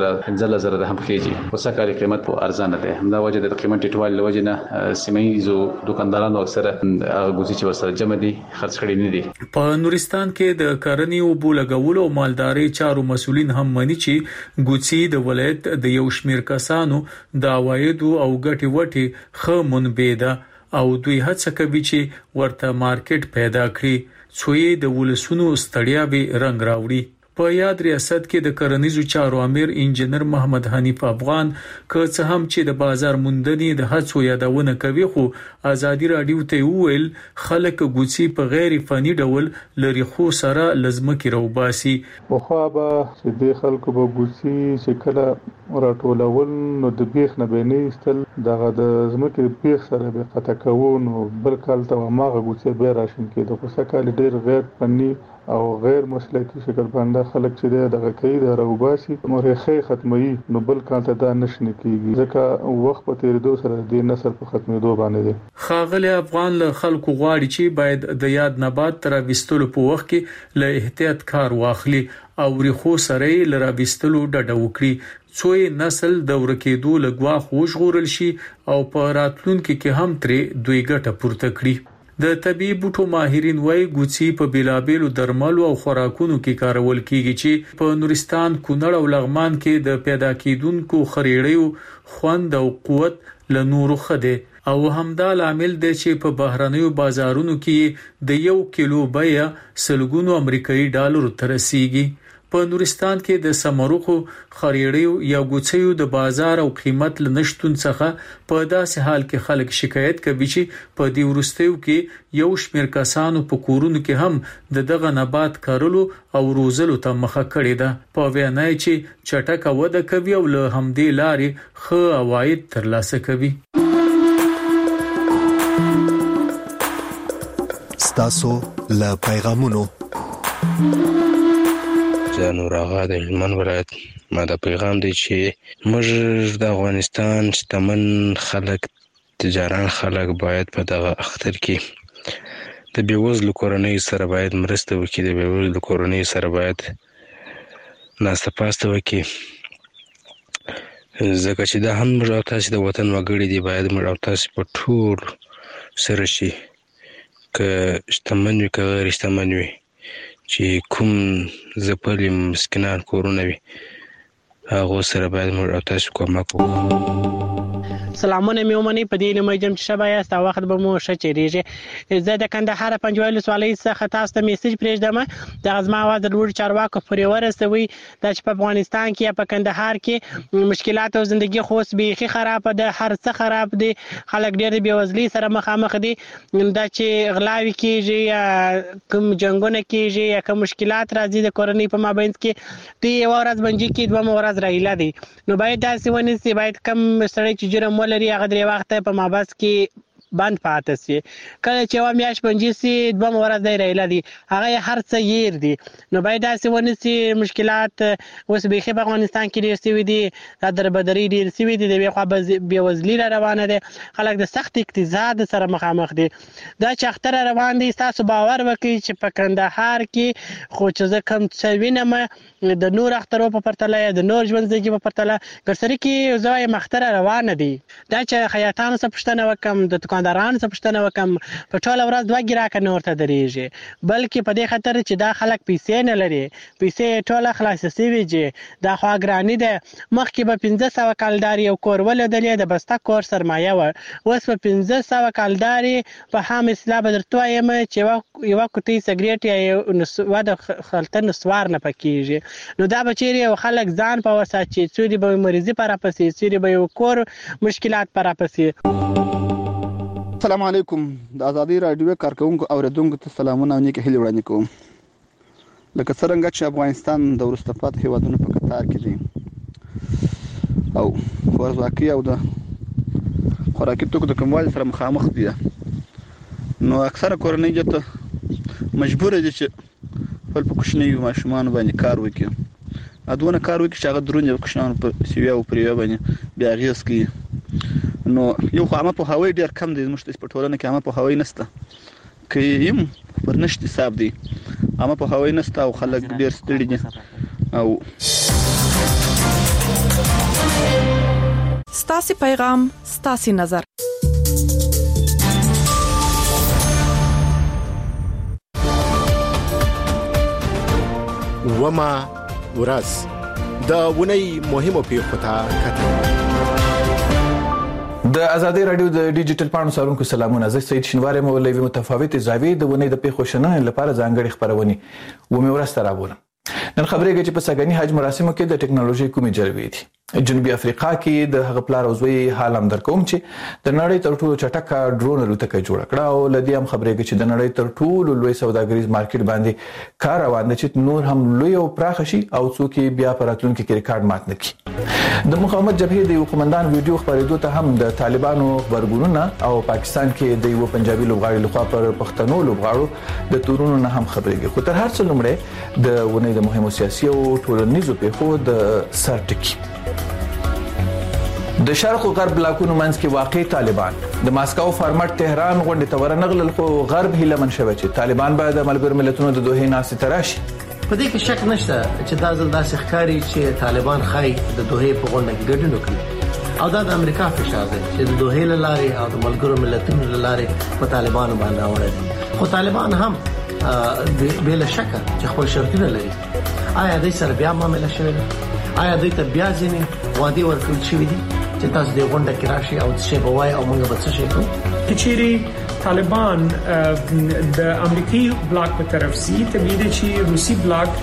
2000 د هم خېږي او سکهال قیمت په ارزانه ده همدا وجه د قیمت ټیټوالي لوجه نه سیمایي دکاندارانو اکثره ګوتسي چې ورسره جمع دي خرڅ کړي نه دي په نورستان کې د کرنې او بولګولو او مالداري چارو مسولین هم مانی چې ګوتسي د ولایت د یو شمیر کسانو د عواید او ګټي وټي خو منبيده او دوی هڅه کوي چې ورته مارکیټ پیدا کړي څوې د ولسونو ستړیا به رنگ راوړي په یاد ریاست کې د کرنیزو چارو امیر انجنیر محمد حنیف افغان که څه هم چې د بازار موندنې د هڅو یادونه کوي خو ازادي رادیو ته ویل خلک ګوتسي په غیر فني ډول لري خو سره لزمکي روباسي خو به چې د خلکو په ګوتسي شکل راټولول نو د بیخ نه بیني استل دغه د زمکي بیخ سره به قطع کوون او بل کال ته ماغه ګوتسي به راشن کېده خو سکه ډیر غیر فني او غیر مسلکي شکل باندې خلک چې دغه کوي د روباسي مرخه ختمي نو بل کال ته دا نشنه کیږي ځکه وخت په تیریدو سره د نسل په ختمېدو باندې دي خاغلی افغان له خلکو غواړي چې باید د یاد نبات تر وستلو په وخت کې له احتیاط کار واخلي او ریخو سره لره وستلو ډډه وکړي څوې نسل د ورکېدو لګوا خوش غورل شي او په راتلونکو کې هم ترې دوی ګټه پورته کړي د طبي بوټو ماهرین وايي ګوتسي په بیلابېلو درملو او خوراکونو کې کارول کیږي چې په نورستان کونړ او لغمان کې د پیدا کیدونکو خریړیو خوند او قوت له نورو خده او همدا لامل دی چې په بهرنیو بازارونو کې د 1 کیلو بیه سلګونو امریکایي ډالر تر رسیدي په نورستان کې د سمروخو خریړیو یا ګوتسیو د بازار او قیمت لنشتون څخه په داسې حال کې خلک شکایت کوي چې په دې ورستیو کې یو شمیر کسانو په کورونو کې هم دغه نبات کارلو او روزلو ته مخه کړې ده په وینای چې چټک وده کوي او له همدې لارې خو عواید ترلاسه کوي ستاسو له پیغامونو نور آغا د هلمند ولایت ما دا پیغام دی چې موږ د افغانستان شتمن خلک تجاران خلک باید په دغه اختر کې د بیوزلو کورنۍ سره باید مرسته وکړي د بیوزلو کورنۍ سره باید ناسته پاسته وکړي ځکه چې دا هم موږ او تاسو د وطن وګړي دي باید موږ او تاسو په ټول سره شي که شتمن وي که غیر شتمن وي چې کوم زپلې مسکینان کورونه وي هغه سره باید موږ تاسو کومک وکړو سلامونه میومنې په دې لمجم چې شبا یاسته وخت به مو شچریږي زه د کندهار پنځوال سوالۍ څخه تاسو ته میسج پرېږدم د ازما आवाज د لوړ چارواکو پورې ورسوي د چې په افغانستان کې یا په کندهار کې مشکلات او ژوندۍ خوص بيخي خراب ده هر څه خراب دي خلک ډېر بېوزلي سره مخامخ دي دا چې غلاوي کېږي یا کوم جنگونه کېږي یا کوم مشکلات راځي د کورنۍ په مابین کې دوی یو ورځ بنجي کې دوه ورځ راهیله دي نو باید داسې ونیسي باید کم سړی چې جرم ولري هغه درې وخت په مابس کې بند پاتې سي کله چې و میاش پنځه سي دوه ورځې دی راهیله دي هغه هر څه ير دي نو باید داسې ونیسي مشکلات اوس به په افغانستان کې ډېر سوي دي در بدري ډېر سوي دي د خو بېوزلي روانه دي خلک د سخت اقتصاد سره مخامخ دي دا چې اختر روان دي تاسو باور وکړئ چې په کندهار کې خو چې کم څه وینم د نور اخترو په پرتله د نور ژوندۍ په پرتله ګرسري کې زوی مختره روانه دي دا چې خیاطانو څخه پښتنه وکم د دکاندارانو څخه پښتنه وکم په ټول ورځ دوه ګراکه نورته درېږي بلکې په دې خاطر چې دا خلک پیسې نه لري پیسې ټول خلاص سوي دي دا خو ګرانی ده مخکې به 1500 کالداري او کور ولدلې د بستا کور سرمایه و اوس په 1500 کالداري په هم اسلام درته یم چې یو کوټي سګریټ یا نو د خلطن سوار نه پکېږي نو دا بچری او خلک ځان په وسات چې څوري به مریضي پر اپسي څوري به یو کور مشکلات پر اپسي السلام علیکم د ازادي رادیو کارکونکو اوریدونکو ته سلامونه او نیک هیله وړاندې کوم لکه څنګه چې افغانستان د وروسته پاتې هیوادونو په قطار کې دی او ورزواکي او د خوراکي توکو د کموالي سره مخامخ دي. نو اکثره کورنۍ جته مجبور دي چې خپل په کوچني ماشومان باندې کار وکړي. اډونه کار وکړي چې هغه درونی کوچنان په سیویا او پریویا باندې بیا غیس کوي. نو یو خو عامه په هوای ډیر کم دي، زموږ په ټولنه کې عامه په هوای نشته. کې يم پر نشته حساب دي، عامه په هوای نشته او خلک ډیر ستړي دي. او ستاسو پیغام، ستاسو نظر. وما ورځ د ونی مهمو پیښو ته کتل. د ازادي رادیو د ډیجیټل پاڼو سارونکو سلامونه. زه سید شنوار مولوی متفاوت زاویې د ونی د پیښو شننې لپاره ځانګړي خبرونه و مې ورسته راوړم. نن خبرېږي چې په سګنی حج مراسمو کې د ټکنالوژي کومې جلوې دي. جنوبي افریقا کې د هغه پلار او زوی حال هم درکوم چې د نړۍ تر ټولو چټک ډرون الوتکه جوړ کړه او لدی هم خبرېږي چې د نړۍ تر ټولو لوی سوداګریز مارکیټ باندې کار روان دی چې نور هم لوی او پراخ شي او څوک بیا په راتلونکي کې ریکارډ مات نکړي. د مقاومت جبهې د یو قومندان ویډیو خبرېدو ته هم د طالبانو خبرګونونه او پاکستان کې د یو پنجابي لوبغاړي لخوا پر پښتنو لوبغاړو د تورونو نه هم خبرېږي. خو تر هر څه لومړی د ونې د مهمو سیاسي او ټولنیزو پیښو د سر ټکی. د شرق او غرب بلاکونو منځ کې واقع طالبان د ماسکو فارمټ تهران غونډه ته ورنغلل، خو غرب هیله منشوي چې طالبان به د ملګرو ملتونو د دوه ناسې تراشي. په دې کې شک نشته چې دا ځل داسې ښکاري چې طالبان خای د دوه په غونډه کې ګډون وکړي او دا د امریکا فشار دی چې د دوه لارې او د ملګرو ملتونو لارې په طالبانو باندې راوړي. خو طالبان هم بلا شک چې خپل شرطونه لري. آیا دوی سره بیا معاملې شوې ده؟ آیا دوی ته بیا ځینې وعده ورکړل شوې دي چې تاسو د غونډه کې راشي او څه به وایي او موږ به څه شي کوو؟ کچېری طالبان د امریکایي بلاک په طرف سي تبلیغ چې روسي بلاک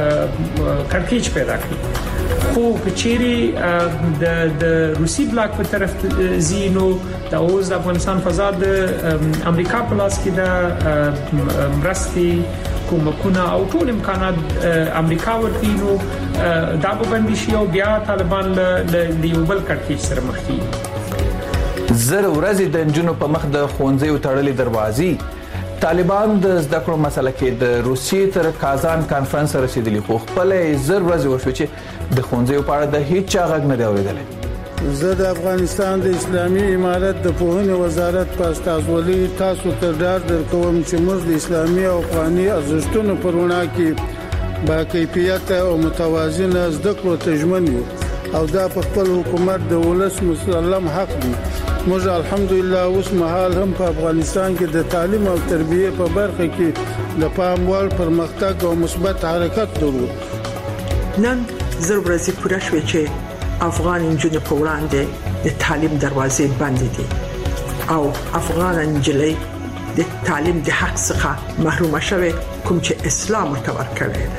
کړکېچ پیدا کړي. خو کچېری د روسي بلاک په طرف زینو د اوس د افغانستان فضا د امریکا په لاس کې د مرستي کومکونه او ټول امکانات امریکا ورکینو دا به بندي شي او بیا طالبان له یو بل کړکېچ سره مخ کیږي. زر ورځې د انجونو په مخ د خوندزي تړلې دروازې. طالبان د زده کړو مسله کې د روسیې تر کازان کانفرنس رسیدلی، خو خپل زر ورځې وشو چې د خوندزي په اړه د هیڅ چا غږ نه دی اوریدلی. زه د افغانستان د اسلامي امارت د پوهنې وزارت په استازولۍ تاسو ته ډاډ درکوم چې موږ د اسلامي او افغاني ارزښتونو پر وړاندې کې با کیفیت او متوازنه زده کړو ته ژمن یو او دا په خپل حکومت د ولس مسلم حق دی. موږ الحمدلله اوس مهال هم په افغانستان کې د تعلیم او تربیه په برخه کې د پام وړ پرمختګ او مثبت حرکت درلود. نن زر ورځې پوره شوې چې افغان انجونې په وړاندې د تعلیم دروازې بندې دي او افغان انجلۍ د تعلیم د حق څخه محروم شوه کوم چې اسلام ورته ورکوي.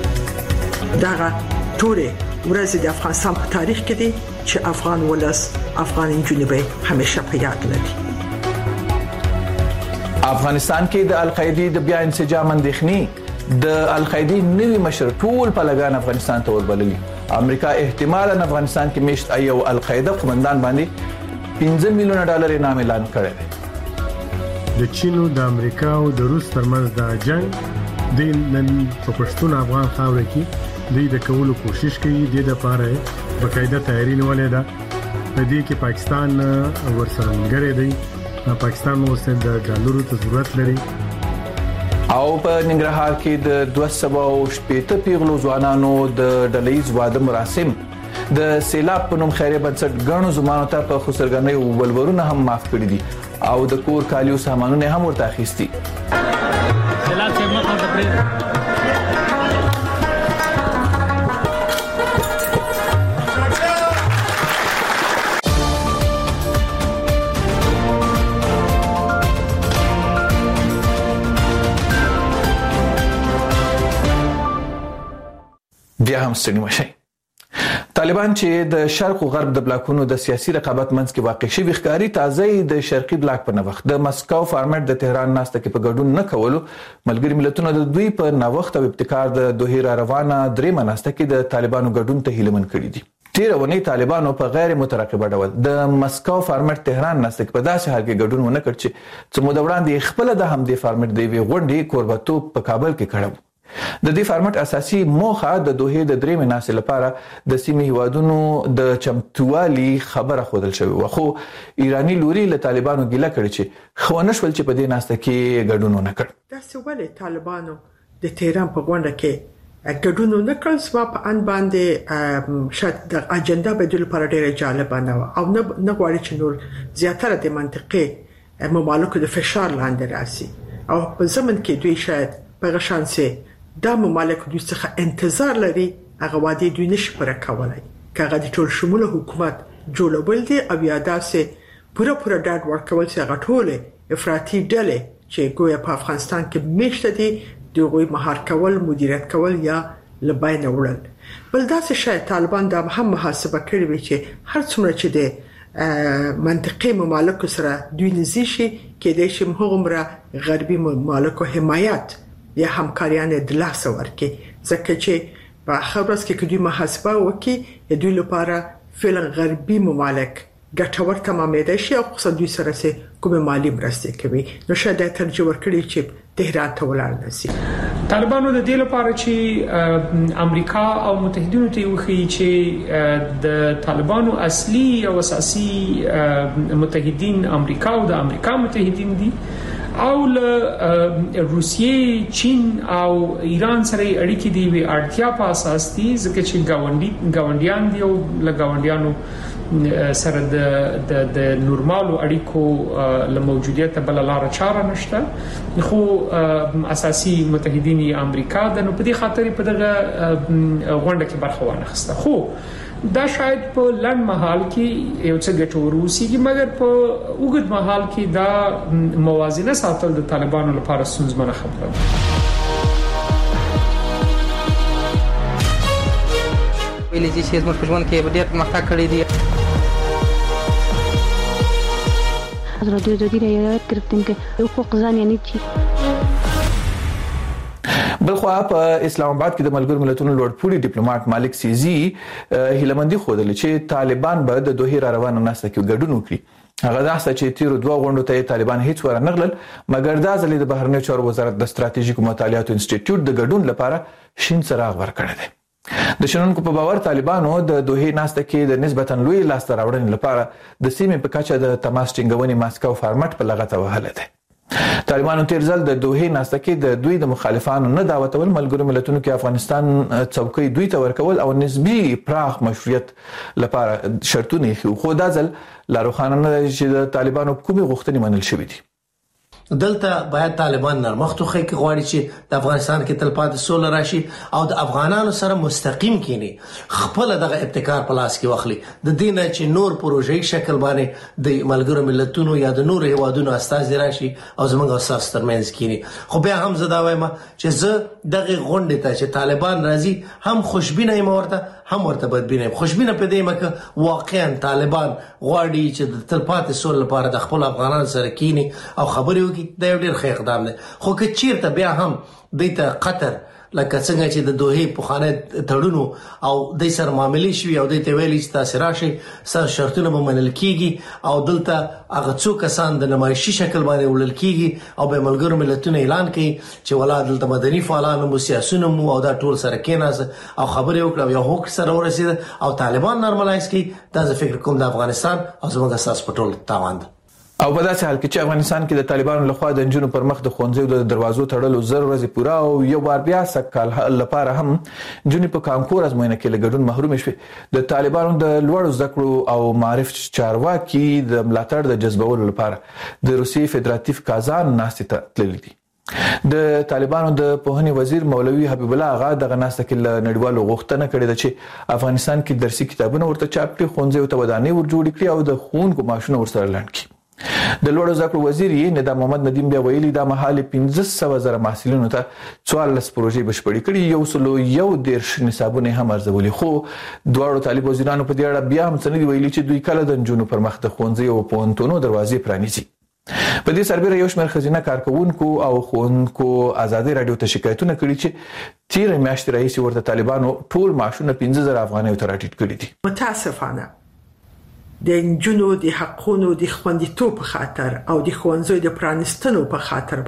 دا ټول ورځې د افغانستان په تاریخ کې دي چې افغان ولس افغان انجونې به همیشه په یاد لري. افغانستان کې د القاعده د بیا انسجام اندېښنې د القاعده نوی مشر ټول پلګان افغانستان ته وربللي. امریکا احتمالاً افغانستان کې مشت ایو القاعده قومندان باندې $15 میلیون انعام اعلان کړی دی. د چین او د امریکا او د روس ترمنځ د جنگ د نن په پښتون افغان خاور کې د کولو کوشش کوي. د لپاره بقاعده تیاری نیولې ده. په دې کې پاکستان ورسره ملګری دی. پاکستان اوس د ډالرو ته ضرورت لري. او په ننګرهار کې د 280 پیغلو ځوانانو د ډلهیز واده مراسم د سیلاب په نوم خیریه بنسټ غنو زمانو ته په خسرګنۍ او ولورونه هم معاف کړی دي او د کور کالیو سامانونه هم ورته اخیستي. سیلاب څخه مخه د بیا هم ستړي مشي. طالبان چې د شرق او غرب د بلاکونو د سیاسي رقابت منځ کې واقع شوی ښکاری تازه د شرقي بلاک په نوښت د مسکو فارمټ د تهران ناسته کې په ګډون نه کولو ملګری ملتونو د دوی په نوښت او ابتکار د دوه روانه درې مناسته کې د طالبانو ګډون ته هیلمن کړی دي. تیرونی طالبانو په غیر مترقبه ډول د مسکو فارمټ تهران نسک په داسې حال کې ګډون ونه کړ چې څومره وړاندې خپل د همدې فارمټ دی غونډې کوربتوب په کابل کې کړو. د دې فارمټ اساسي موخه د دوه د درې مناسب لپاره د سیمې هوادونو د چمتوالي خبره خودل شوی و، خو ایرانی لوري له طالبانو ګیله کړی چې خونشول چې په دې ناسته کې ګډون نه کړ. دا څه ولې طالبانو د تهران په غونډه کې ګډون نه کړ؟ سبا په ان باندې شاید د اجنډا بدیل لپاره ډېر جالب نه و او نه غواړي چې نور زیاتره د منطقې ممالکو د فشار لاندې راسي او په زمن کې دوی شاید په غشانسه دا ممالک دوی څخه انتظار لري هغه وادي دوی نشي پر کولای کاغه د ټول شموله حکومت جوړول دي او یا داسې پوره ډاډ ورکول چې هغه ټول افراطي ډلې چې ګویا په افغانستان کې میشته دي دوی مهار کول مدیریت کول یا لباین وړل. بل داسې شاید طالبان دا هم محاسبه کړې وي چې هر څومره چې د منطقي ممالک سره دوی نږدې شي کېدای شي هغومره غربي ممالکو حمایت یا همکاریان د لاس ورکي ځکه چې په خبرس کې دوی محاسبه وکړي دوی لپاره فعلا غربي ممالک ګټور تمامېدای شي او خصوصا دوی سره کومه مالی مرستې کوي. نو شاید ترجمه ورکړي چې تهران ته ولاړ نشي. طالبانو د دې لپاره چې امریکا او متحدینو ته وخی چې د طالبانو اصلي او اساسي متحدین امریکا او د امریکا متحدین دي او له روسیې، چین او ایران سره اړیکې دی وی اړتیا په اساس دي ځکه چې گاونډیان دي او له گاونډیانو سره د نورمالو اړیکو له موجودیت بل لار چاره نشته، خو اساسي متحدین امریکا د نو په دې خاطر په دغه غونډه کې برخه وانخسته. خو دا شاید په لنډ مهال کې یو څه ګټور وسیږي مګر په اوږد مهال کې دا موازنه ساتل د طالبانو لپاره ستونزمنه خبره ده. ویلې چې زموږ په ژوند کې ډېر پرمختګ کړی دی. رادیو جدید یاد گرفتیم که حقوق زن یعنی چی. بلخوا په اسلام آباد کې د ملګرو ملتونو لوړپوړي ډیپلوماټ مالک سیزي هیلمندي خوده چې طالبان به د دوه را روانه نسته کې ګډون وکړي. هغه داسته چې تیر دوه غونډو ته طالبان هیڅ ور نه غلل مګر دا ځلې د بهرنیو چارو وزارت د ستراتیژیکو مطالعاتو انسټیټیوټ د ګډون لپاره شین څراغ ورکړی دی. د شنونکو په باور طالبانو د دوه ناسته کې د نسبتا لوی لاسته راوړنې لپاره د سیمې په کچه د تماس ټینګونې ماسکو فارمټ په لغته وهله ده. طالبانو تیر ځل د دوه ناسته کې د دوی د مخالفانو نه دعوتول ملګرو ملتونو کې افغانستان څوکۍ دوی ته ورکول او نسبی پراخ مشروعیت لپاره شرطونه خو دا ځل لا روښانه نه چې د طالبانو کومې غوښتنې منل شوې دي. دلته باید طالبان نرمښت وکړي چې غواړي چې د افغانستان کې تلپاتې سوله راشي او د افغانانو سره مستقیم کینی خپل دغه ابتکار په لاس کې واخلي. د دینه چې نور پروژې شکل باندې د ملګرو ملتونو یا د نور هیوادونو استاذ راشي او زموږ اساس ترمنځ کینی. خو بیا هم زه دا وایم چې زه دغه غونډه ته چې طالبان راځي هم خوشبینه یم ورته هم ورته بدبینه. خوشبینه په دې مکه واقعا طالبان غواړي چې د تلپاتې سوله لپاره د خپل افغانانو سره کینی او خبرې دا یو ډیر ښه اقدام دی. خو که چیرته بیا هم دته قطر لکه څنګه چې د دوه په خانه تړونو او د سر معاملې شوی او د ته ویلې چې تاسو راشي سر شرطونه به منل کیږي او دلته هغه څو کسان د نمایشي شکل باندې ولل کیږي او به ملګرو ملتونو اعلان کوي چې ولادت دلته مدني فعالان مو سیاسيون مو او دا ټول سره کېناس او خبرې وکړه یو هوک سره ورسید او طالبان نارملایز کی. دا فکر کوم د افغانستان او زموږ اساس په ټول تاوان ده. او په داسې حال کې چې افغانستان کې د طالبانو لخوا د جنونو پر مخ د ښوونځیو د دروازو تړلو زر ورځې پوره او یو بار بیا سکهال لپاره هم جنې په کانکور ازموینه کې له ګډون محروم شوي. د طالبانو د لوړو زده کړو او معارف چارواکي د ملاتړ د جذبولو لپاره د روسیې فدراتیو کازان ناستې ته تللي دي. د طالبانو د پوهنې وزیر مولوي حبیب الله آغا دغه ناسته کې له نړیوالو غوښتنه کړې ده چې افغانستان کې درسي کتابونه ورته چاپ کړي، ښوونځیو ته ودانۍ ور جوړ کړي او د ښوونکو معاشونه ورسره لنډ کړي. د لوړو زده کړو وزیر یې ندا محمد ندیم بیا ویلي دا مهال 1500 محصلینو ته 14 پروژې بشپړې کړي، 111 نصابونه هم ارزولي. خو دواړو طالب وزیرانو په دې اړه بیا هم څه نه دی ویلي چې دوی کله د جنونو پر مخ د ښوونځي او پوهنتونونو دروازې پرانیزي. په دې سربېره یو شمېر خزینه کارکونکو او ښوونکو ازادي رادیو ته شکایتونه کړي چې تیر میاشتې راهیسې ورته طالبانو ټول معاشونه 15000 افغانۍ ته راټیټ کړي دي. متاسفانه د انجونو د حقونو د خوندیتوب په خاطر او د ښوونځیو د پرانیستنو په خاطر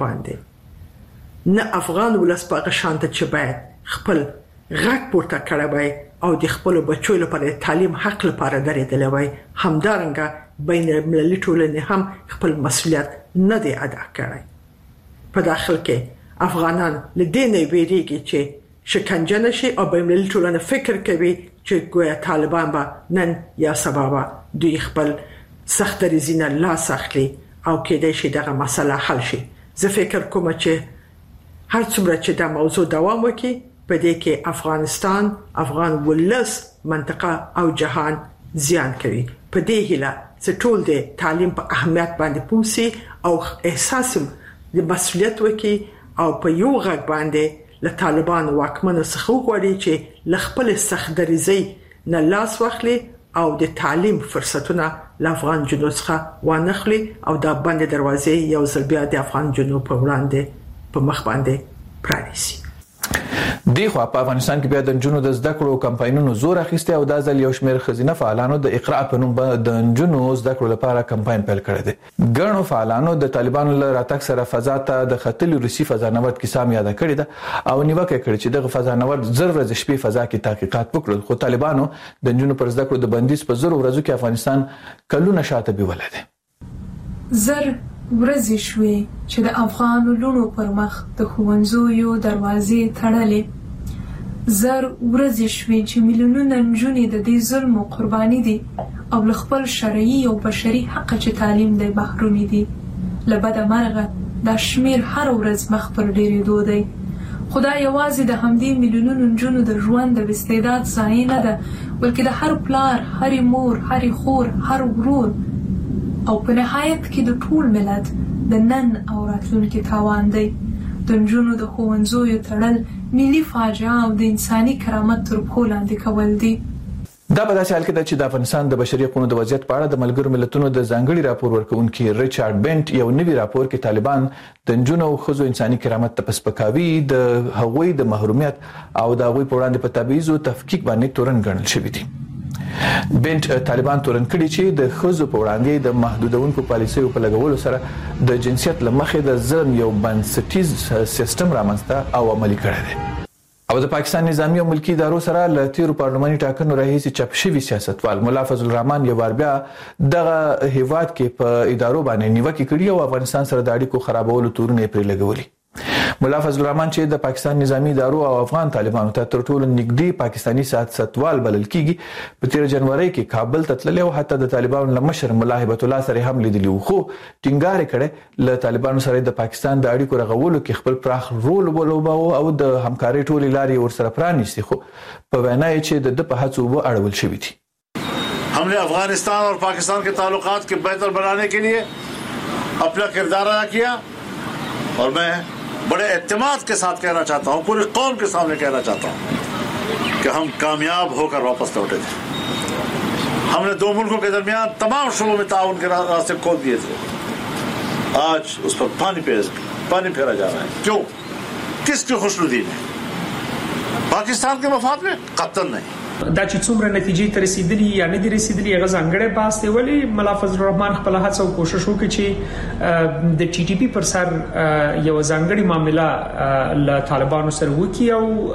باندې نه افغان ولس په غشانته چې باید خپل غږ پورته کړی وای او د خپل بچو لپاره تعلیم حق لپاره درېدلی وای، همدارنګه بین المللي ټولنې هم خپل مسؤلیت نه دی ادا کړی. په داخل کې افغانان له دې نه ویریږي چې شکنجه نشي او بین المللي ټولنه فکر کوي چې ګویا طالبان به نن یا سبا به دوی خپل سخت ریزینه لاس اخلي او کېدای شي دغه مسله حل شي. زه فکر کوم چې هر څومره چې دا موضوع دوام وکړي په دې کې افغانستان، افغان ولس، منطقه او جهان زیان کوي. په دې هیله چې ټول د تعلیم په اهمیت باندې پوسي او احساس د مسؤلیت وکړي او په یو غږ باندې له طالبان واکمنو څخه وغواړي چې له خپل سختدریزۍ نه لاس واخلي او د تعلیم فرصتونه له افغان جنوب څخه وانخلي او د باندې دروازې یو ځل بیا د افغان جنوب په وړاندې په مخ باندې پرانیسي. دیخوا په افغانستان کې بیا د جنونو د زده کړو کمپاینونو زور اخیسته او د ځل یو شمېر خزینه فعالانو د اقرا په نوم د جنونو زده کړو لپاره کمپاین پیل کړی دی. ګڼو فعالانو د طالبانو له راتګ سره فضا ته د خطل روسي فضانورد کیسه یاد کړې ده او نیوکه کړې چې د فضانورد زر ورځې شپې فضا کې تحقیقات وکړل، خو طالبانو د جنونو پر زده کړو د بندیز په زر ورځو کې افغانستان کلونه شاته بیولای دی. زر ورځې شوې چې د افغان لونو پر مخ د ښوونځیو دروازې تړلې، زر ورځې شوې چې میلیونونه نجونې د دې ظلم قرباني دي او له خپل شرعي او بشري حق چې تعلیم دی محرومې دي. له بده مرغه دا شمیر هر ورځ مخ پر ډېرېدو دی. خدای یوازې د همدې میلیونونو نجونو د ژوند د استعداد ضایع نه ده، بلکې د هر پلار، هرې مور، هرې خور، هر ورور او په نهایت کې د ټول ملت د نن او راتلونکي تاوان دی. د نجونو د ښوونځیو تړل ملي فاجعه او د انساني کرامت تر پښو لاندې کول دي. دا په داسې حال کې ده چې د افغانستان د بشري حقوقو د وضعیت په اړه د ملګرو ملتونو د ځانګړي راپور ورکونکي ریچارډ بنټ یو نوی راپور کې طالبان د نجونو او ښځو انساني کرامت ته پسپکاوي، د هغوی د محرومیت او د هغوی په وړاندې په تبعیض او تفکیک باندې تورن ګڼل شوی دي. بنټ طالبان تورن کړي چې د ښځو په وړاندې د محدودونکو پالیسیو په لګولو سره د جنسیت لمخې د ظلم یو بنسټیز سیستم رامنځته او عملي کړی دی. او د پاکستان نظامی او ملکی ادارو سره له تیرو پارلماني ټاکنو راهیسې چپ شوی سیاستوال مولا فضل الرحمن یو بار بیا دغه هیواد کې په ادارو باندې نیوکه کړې او افغانستان سره د اړیکو خرابولو تورونه پرې لګولي. مولا فضل الرحمن چې د پاکستان نظامی ادارو او افغان طالبانو ته تر ټولو نږدې پاکستانی سیاستوال بلل کیږي، په 13 جنوري کې کابل ته تللی او حتی د طالبانو لمشر مولا هیبت الله سره هم لیدلی وو، خو ټینګار کړي له طالبانو سره د پاکستان د اړیکو رغولو کې خپل پراخ رول ولوباوه او د همکارۍ ټولې لارې ورسره پرانیستي، خو په وینا یې چې د په هڅو وو اړول شوی دي. हमने अफगानिस्तान और पाकिस्तान के ताल्लुकात के बेहतर बनाने के लिए अपना किरदार अदा किया और मैं बड़े एतमाद के साथ कहना चाहता हूँ, पूरी कौम के सामने कहना चाहता हूँ कि हम कामयाब होकर वापस लौटे थे। हमने दो मुल्कों के दरमियान तमाम शोबों में ताउन के रास्ते खोल दिए थे। आज उस पर पानी फेरा जा रहा है। क्यों? किसकी खुशनुदी में? पाकिस्तान के मफाद में? कतई नहीं। دا چې څومره نتیجې ته رسیدلی یا نه دي رسیدلی هغه ځانګړی بحث دی، ولی مولا فضل الرحمن خپل هڅه او کوشش وکړي چې د ټي ټي پی پر سر یو ځانګړي معاملې له طالبانو سره وکړي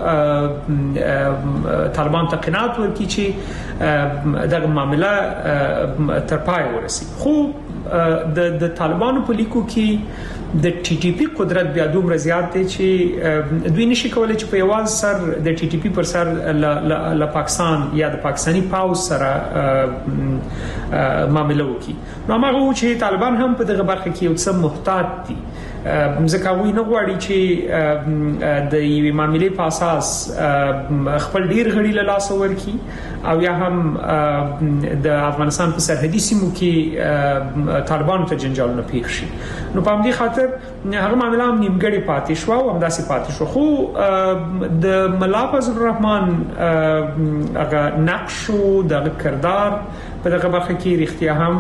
او طالبان ته قناعت ورکړي چې دغه معاملې تر پای ورسي. خو د طالبانو په لیکو کې د ټي ټي پی قدرت بیا دومره زیات دی چې دوی نشي کولای چې په یوازې سر د ټي ټي پی پر سر ل پاکستان یا د پاکستانی پاوز سره معاملې وکړي. نو هغه چې طالبان هم په دغه برخه کې یو څه محتاط دي، ځکه وی نه غواړي چې د یوې معاملې په اساس خپل ډیر غړي له لاس ورکړي او یا هم د افغانستان په سرحدي سیمو کې طالبانو ته جنجالونه پیښ شي. نو په همدې خاطر هغه معاملې هم نیمګړې پاتې شو او همداسې پاتې شو. خو د مولا فضل الرحمن هغه نقش او د کردار په دغه برخه کې رښتیا هم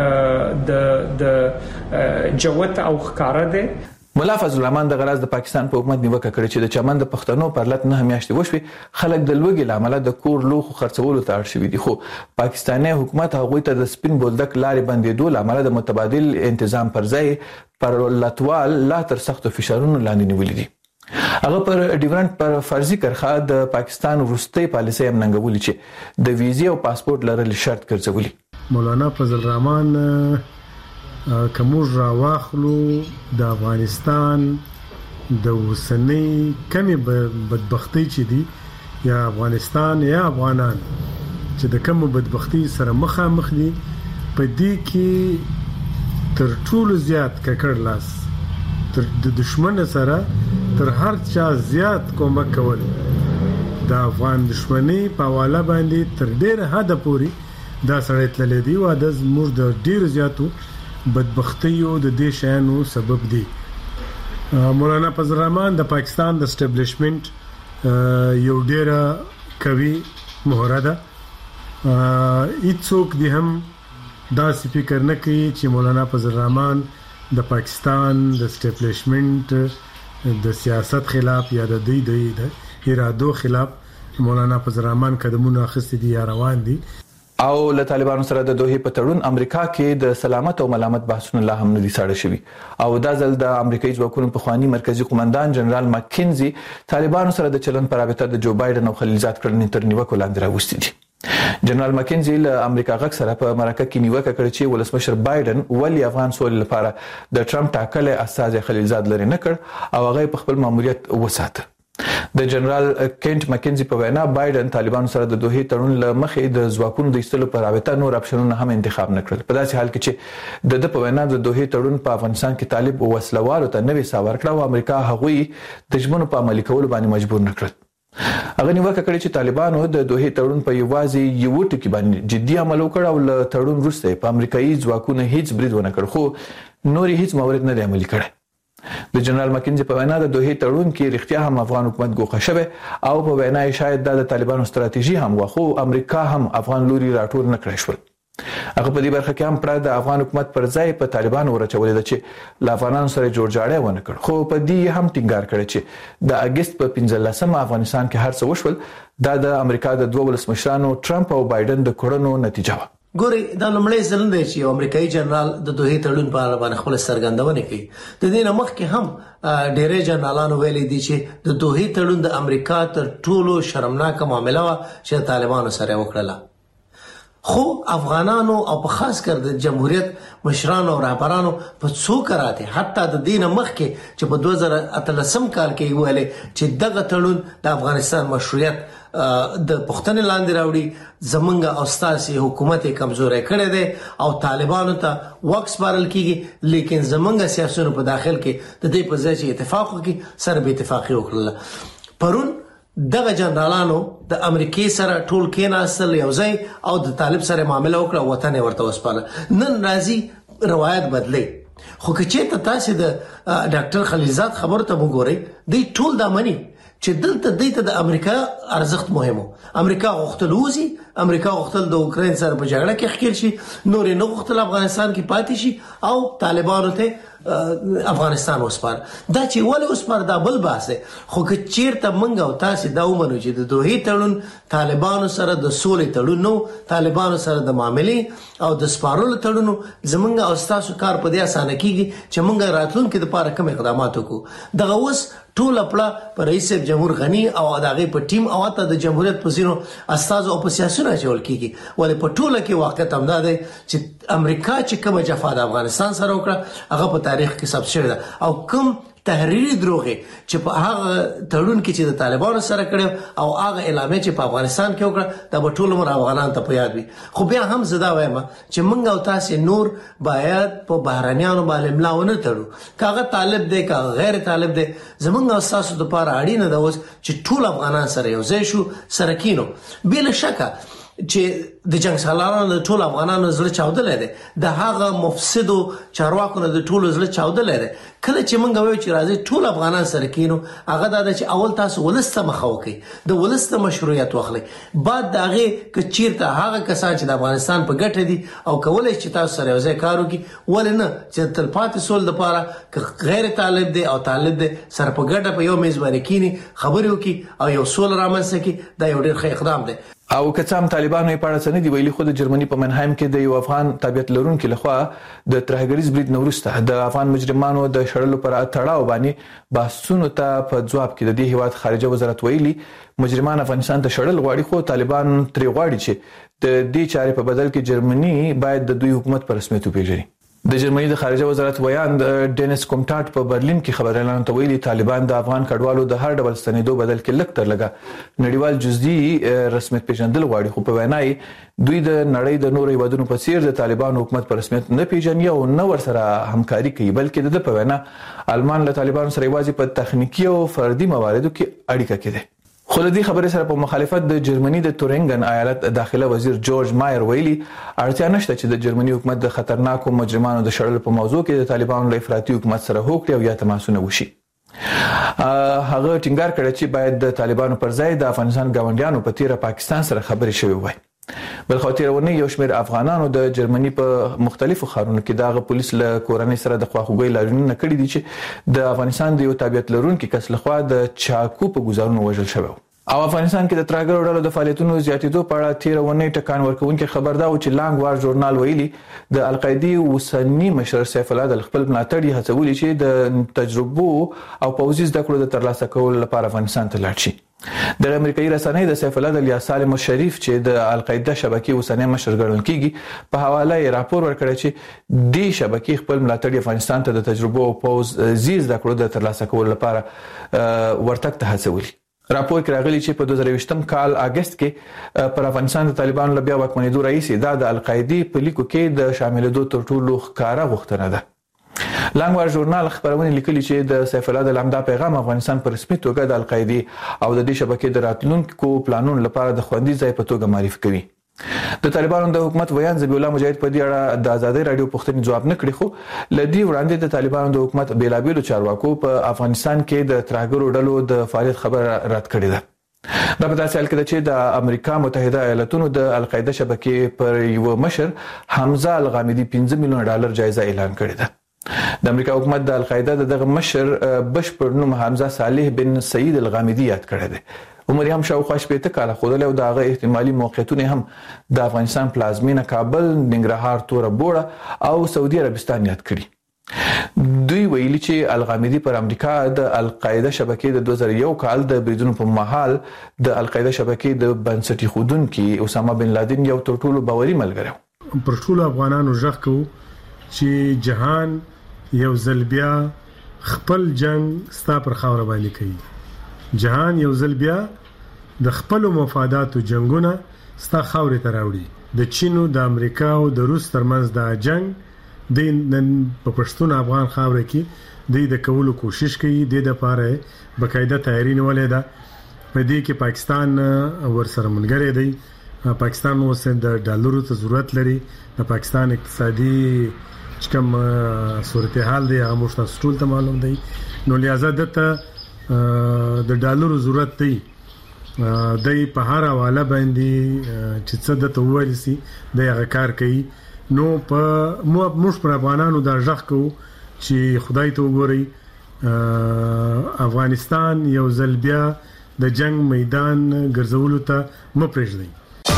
د جوت او ښکارا ده. ملا فضل الرحمن د غراز د پاکستان په حکومت نیوکه کړې چې د چمن د پښتنو پر لټ نه میاشتې وشوي خلک د لوګي لامل د کور لوخ خرڅولو ته اړ شوي دي، خو پاکستاني حکومت هغوی ته د سپین بولدک لارې بندېدو لامل د متبادل انتظام پر ځای پر لټوال لا تر سختو فشارونو لاندې نیولې دي. هغه پر ډیورنت پر فرضي کرخه د پاکستان وروستۍ پالیسي هم ننګولې چې د ویزې او پاسپورت لرل شرط ګرځولي. مولانا فضل الرحمن کومور را واخلو د افغانستان د وسنۍ کمی بدبختی چې دي یا افغانستان یا افغانان چې د کوم بدبختی سره مخامخ دي په دې کې تر ټولو زیات ککړ لاس تر د دشمن سره تر هر چا زیات کومک کول د افغان دشمنی په حواله باندې تر ډېر حد پورې دا سړی تللی دی او د زموږ د ډېر زیاتو بدبختیو د دې شیانو سبب دی. مولانا فضل الرحمن د پاکستان د اسټابلیشمنت یو ډېره قوي مهره ده. هیڅوک دی هم داسې فکر نه کوي چې مولانا فضل الرحمن د پاکستان د اسټابلیشمنت د سیاست خلاف یا د ارادو خلاف مولانا فضل الرحمن قدمونه اخیستي دي یا روان دي. او له طالبانو سره د دوحې په تړون امریکا کې د سلامت او ملامت بحثونه لا هم نه دي ساړه شوي او دا ځل د امریکایي ځواکونو په خواني مرکزی قومندان جنرال ماکینزي طالبانو سره د چلن پر رابطه د جو بایدن او خلیلزاد کړنې تر نیوکو لاندې راوستي دي. جنرال ماکینزي له امریکا غږ سره په مرکه کې نیوکه کړې چې ولسمشر بایدن ولی افغان سولې لپاره د ټرمپ ټاکلې اساس خلیلزاد لري نه کړ او هغه په خپل ماموریت وساته. د جنرال کینټ ماکینزي په وینا بایدن طالبانو سره د دوحې تړون له مخې د ځواکونو د ایستلو په رابطه نور اپشنونه هم انتخاب نکړل. په داسې حال کې چې د په وینا د دوحې تړون په افغانستان کې طالب وسلوالو ته نوې ساه ورکړه او امریکا هغوی د ژمنو په عملي کولو باندې مجبور نکړل. هغه نیوکه کړې چې طالبانو د دوحې تړون په یوازې یو ټکی باندې جدي عمل وکړ او له تړون وروسته په امریکایي ځواکونو هیڅ برید ونه کړ خو نور هیڅ مورد نه دی عملي کړی. د جنرال ماکینزي په وینا د دوحې تړون کې رښتیا هم افغان حکومت ګوښه شوی او په وینا یې شاید د طالبانو ستراتیژي هم وه خو امریکا هم افغان لوري راټول نه کړی شول. هغه په دې برخه کې هم پړه د افغان حکومت پر ځای په طالبانو ورچولې ده چې له افغانانو سره جوړجاړی ونه کړ خو په دې هم ټینګار کړی چې د اگست په 15 افغانستان کې هر څه وشول دا د امریکا د دوه ولسمشرانو ټرمپ او بایدن د کړنو نتیجه وه. ګوري دا لومړی ځل دی چې امریکایي جنرال د دوحې تړون په اړه باندې خپل څرګندونه کوي. د دې نه مخکې هم ډېرې جنرالانو ویلي دي چې د دوحې تړون د امریکا تر ټولو شرمناک معامله و چې طالبانو سره وکړه. خو افغانانو او په خاص کر د جمهوریت مشرانو او رهبرانو په څو کراته حتی د دین مخکې چې په 2013 کال کې ویلي چې دغه تړون د افغانستان مشروعیت د پښتنې لاندې راوړي زمونږ او ستاسي حکومت کمزورې کړې ده او طالبانو ته وکس بارل کیږي لیکن زمونږ سیاسيونو په داخل کې د دې په ځای چې اتفاق وکړي سره به اتفاقي وکړل. پرون دغه جنرالانو د امریکای سره ټول کېناستل یو ځای او د طالب سره معاملې وکړه وطن ورته وسپاله. نن راځي روایت بدلی خو کچې تاسو د ډاکټر خلیلزاد خبر ته وګورئ دی ټول د منی چې دلته د امریکا ارزښت مهمه. امریکا غوښتل وزي امریکا غوښتل د اوکرين سره په جګړه کې ښکیل شي نور نه غوښتل افغانستان کې پاتې شي او طالبانو ته افغانستان وسپار. دا چې ولې وسپار دا بل بحث دی خو که چیرته منګ او تاسو دا ومنو چې د دوحې تړون طالبانو سره د سولې تړون نو طالبانو سره د معاملې او د سپارلو تړون زمونږ او تاسو کار په دې اسانه کیږي چې مونږ راتلونکو د لپاره کوم اقدامات وکړو. دغه اوس ټول خپل پر رئیس جمهور غنی او دغه په ټیم او ته د جمهوریت په زینو استاد او په سیاسونه چول کیږي ولې په ټوله کې واقعیت هم ده چې امریکا چې کوم جفا د افغانستان سره وکړه هغه په تاریخ کې ثبت شوی ده او کوم تحریری دروغه چې په هغه تړون کې چې د طالبانو سره کړو او هغه اعلان چې په افغانستان کې وکړه د ټول مر افغانان ته په یاد وي. خو بیا هم زدا وایم چې موږ او تاسو نور باید په بهرانيانو باندې ملاونه تړو کاغه طالب دی کاغه غیر طالب دی زمونږ او تاسو د لپاره اړینه ده چې ټول افغانان سره یو ځای شو سره کینو. بل شک چې د جنگ سالارانو د ټول افغانانو زړه چاودل دي د هغه مفسدو چارواکو نه د ټول زړه چاودل دي کله چې موږ وایو چې راځي ټول افغانان سره کینو هغه دا چې اول تاسو ولسته مخاوکي د ولسته مشروعیت واخلي بعد دغه کچیرته هغه کسان چې د افغانستان په ګټه دي او کولای چې تاسو سره یوځای کار وکړي ولنه چې تل پاتې سول د پاره غیر طالب دي او طالب دي سره په ګټه په یو میز باندې کینی خبرې وکړي او یو سول رامنځته کړي دا یو ډېر ښه اقدام دی او کڅام طالبانو په اړه څه نه دی ویلي خو د جرمني په منهایم کې د یو افغان تابعیت لرونکو لخوا د ترهګریز برید نورسته د افغان مجرمانو د شړلو پر تړاو باندې بحثونو ته په جواب کې د دې هیواد خارجه وزارت ویلي مجرمان افغانستان ته شړل غواړي خو طالبان ترې غواړي چې د دې چارې په بدل کې جرمني باید د دوی حکومت په رسمیت وپیژني د جرمني د خارجه وزارت ویان ډینیس کومټاټ په برلین کې خبرونه تویلي طالبان د افغان کډوالو د هر ډول ستنېدو بدل کې لک تر لګا نړیوال جزئي رسمیت پیژندل غواړي خو په وینای دوی د نړۍ د نورو هیوادونو په څیر د طالبان حکومت پر رسمیت نه پیژني او نه ور سره همکاري کوي بلکې د په وینا آلمان له طالبان سره یوازې په تخنیکی او فردي مواردو کې اړیکه کوي خو د دې خبرې سره په مخالفت د جرمني د تورنګن ایالت داخله وزیر جورج مایر ویلي اړتیا نشته چې د جرمني حکومت د خطرناکو مجرمانو د شړلو په موضوع کې د طالبانو له افراطي حکومت سره هوکړه او یا تماسونه وشي هغه ټینګار کړی چې باید د طالبانو پر ځای د افغانستان ګاونډیانو په تیر پاکستان سره خبرې شوي وای بل خو تیرونه یو شمېر افغانانو د جرمني په مختلفو ښارونو کې دغه پولیس له کورنۍ سره د خواخوږۍ لارښوونه کړې دي چې د افغانستان د یو تابعیت لرونکو کس لخوا د چاکو په گزارونو وژل شوی او افغانستان کې د ترهګرو ډلو د فعالیتونو زیاتېدو په اړه تیرونه ټکان ورکوونکي خبر دا و چې لانګ وار ژورنال ویلي د القاعده اوسنی مشر سیف الله د خپل ملاتړي هڅولي چې د تجربو او پوځي زده کړو د ترلاسه کولو لپاره افغانستان ته لاړ شي د امریکایي رسنۍ د سیف الله د الیا سالم شریف چې د القاعده شبکې اوسنی مشر ګڼل کیږي په حواله یې راپور ورکړی چې د شبکې خپل ملاتړي افغانستان ته د تجربو او پوځي زده کړو د ترلاسه کولو لپاره ورتګ ته هڅولي راپور کې راغلی چې په 2020م کال اگست کې پر افغانستان د طالبانو لبیا واکمنېدو رئیس دا د القاعده په لیکو کې د شاملېدو تر ټولو ښکارا غوښتنه ده لانګوار ژورنال خبرونه لیکلي چې د سیف الله د لمدا پیغام افغانستان پر رسمي توګه د القاعده او د دې شبکې د راتلونکو پلانونو لپاره د خوندي ځای په توګه معرفي کوي د طالبانو د حکومت ویان ذبیح الله مجاهد په دې اړه د آزادۍ رادیو پوښتنې جواب نه کړی خو لدی وړاندې د طالبانو د حکومت بیلابیلو چارواکو په افغانستان کې د ترهګرو ډلو د فعالیت خبر رد کړی ده دا په داسې حال کې چې د امریکا متحده ایالاتونو د القاعده شبکې پر یو مشر حمزه الغامدي 15 میلیون ډالر جایزه اعلان کړې ده د امریکا حکومت د القاعده دغه مشر بشپړ نوم حمزه صالح بن سعید الغامدي یاد کړی دی عمر هم شاوخوا شپېته کاله خودله او دغه احتمالي موقعیتونه هم د افغانستان پلازمینه کابل ننګرهار توره بوړه او سعودي عربستان یاد کړي دوی ویلي چې الغامدي پر امریکا د القاعده شبکې د 2001 کال د بریدونو په مهال د القاعده شبکې د بنسټي خودونکو اسامه بن لادن یو تر ټولو باوري ملګری پر ټولو افغانانو ژغ کو چې جهان یو ځل بیا خپل جنگ ستا پر خاور باندې کوي جهان یو ځل بیا د خپل مفاداتو جنگونه ستا خاورې ته راوړي د چین او د امریکا او د روس ترمنځ د جنگ د نن په پښتون افغان خاورې کې د کولو کوشش کوي د لپاره بقاعده تیاری نیولې ده په دې کې پاکستان ورسره ملګری دی پاکستان اوس د ډالرو ته ضرورت لري د پاکستان اقتصادي کوم صورتحال دی هغه مشتاق ټول ته معلوم دی نو لہذا دته د ډالرو ضرورت دی د په هر حواله باندې چې څه د توویل سي د هغه کار کوي نو په موږ پر افغانانو دا ځخ کو چې خدای ته وګوري افغانستان یو ځل بیا د جنگ میدان ګرځولو ته مپرېږدي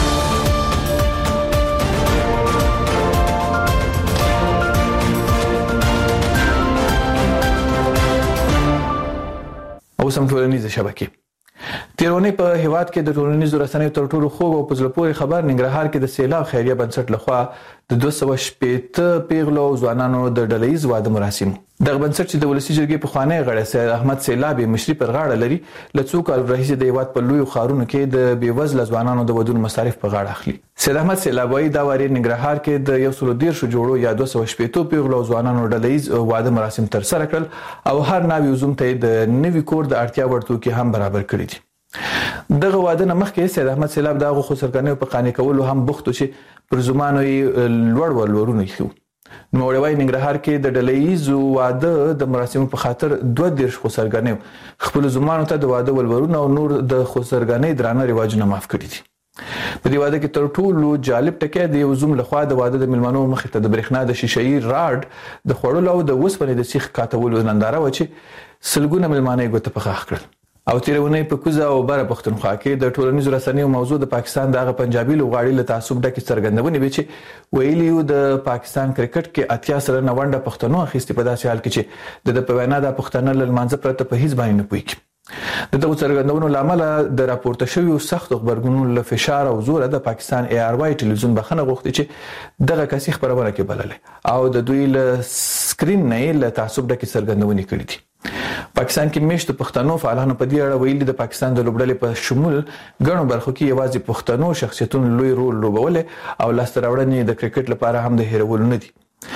او سم ټولنیزه شبکې تیرونه په هیواد کې د ټولنیزو رسنیو تر ټولو خوږ او پزلپوري خبر ننګرهار کې د سیلاب خیریه بنسټ لخوا د 280 پیغلو ځوانانو د ډلهیز واده مراسم دغه بنسټ چې د ولسی جرګې په خوانې غړی سید احمد سیلابي مشري پر غاړه لري لڅو کال راهیسې د هیواد په لوی خارونو کې د بیوزله ځوانانو د ودونو مصارف په غاړه اخلي سید احمد سیلابي دا وری ننګرهار کې د 110 جوړو یا 280 پیغلو ځوانانو ډلهیز واده مراسم تر سره کړل او هر ناوی زوم ته د نوي کور د اړتیا ورتو کې هم برابر کړی دي دغه واده نه مخکې سید احمد سیلاب دغه خسرګنۍ په قانع کولو هم بوختو چې پر زمانو یې لوړ ورونه خو نو وړوي ننګرهار کې د ډلېیزو واده د مراسمو په خاطر 2 خسرګنۍ خپل زمانو ته د واده ولورونه او نور د خسرګنۍ درانه رواجونه معاف کړی دي. په دې واده کې تر ټولو جالب ټکی د یو زوم لخوا د واده د ملمنو مخې ته د برېښنا د شیشې راډ د خوړلو او د وسپنې د سیخ کاتولو ننداره و چې سلګونه ملمانې ګوته په خاخ کړل. او تیرونه په کوزه او بره پښتونخوا کې د ټولنیزو رسنیو موضوع د پاکستان دغه پنجابي لوغاړي له تعصب ډکه څرګندونه وی چې ویلیو د پاکستان کرکټ کې اتیا سره 90 پښتنو اخیستي په داسې حال کې چې د پوینا د پښتنه لمانځه پرته په هیڅ باندې نه پوي. دغه څرګندونو لامل د راپورته شویو سخت خبرګونونو له فشار او زور د پاکستان ARY ټلویزیون بخنه غوښتي چې دغه کسي خبرونه کې بللې او د دوی له سکرین نه له تعصب ډکه څرګندونه کړې دي. پاکستان کې مشت پښتنو فعالانو په دې اړه ویلي د پاکستان د لوبډلې په شمول غنو برخو کې یوازې پښتنو شخصیتونو لوی رول لوبول او لاستراوړنې د کرکټ لپاره هم د هیرولو نه دي.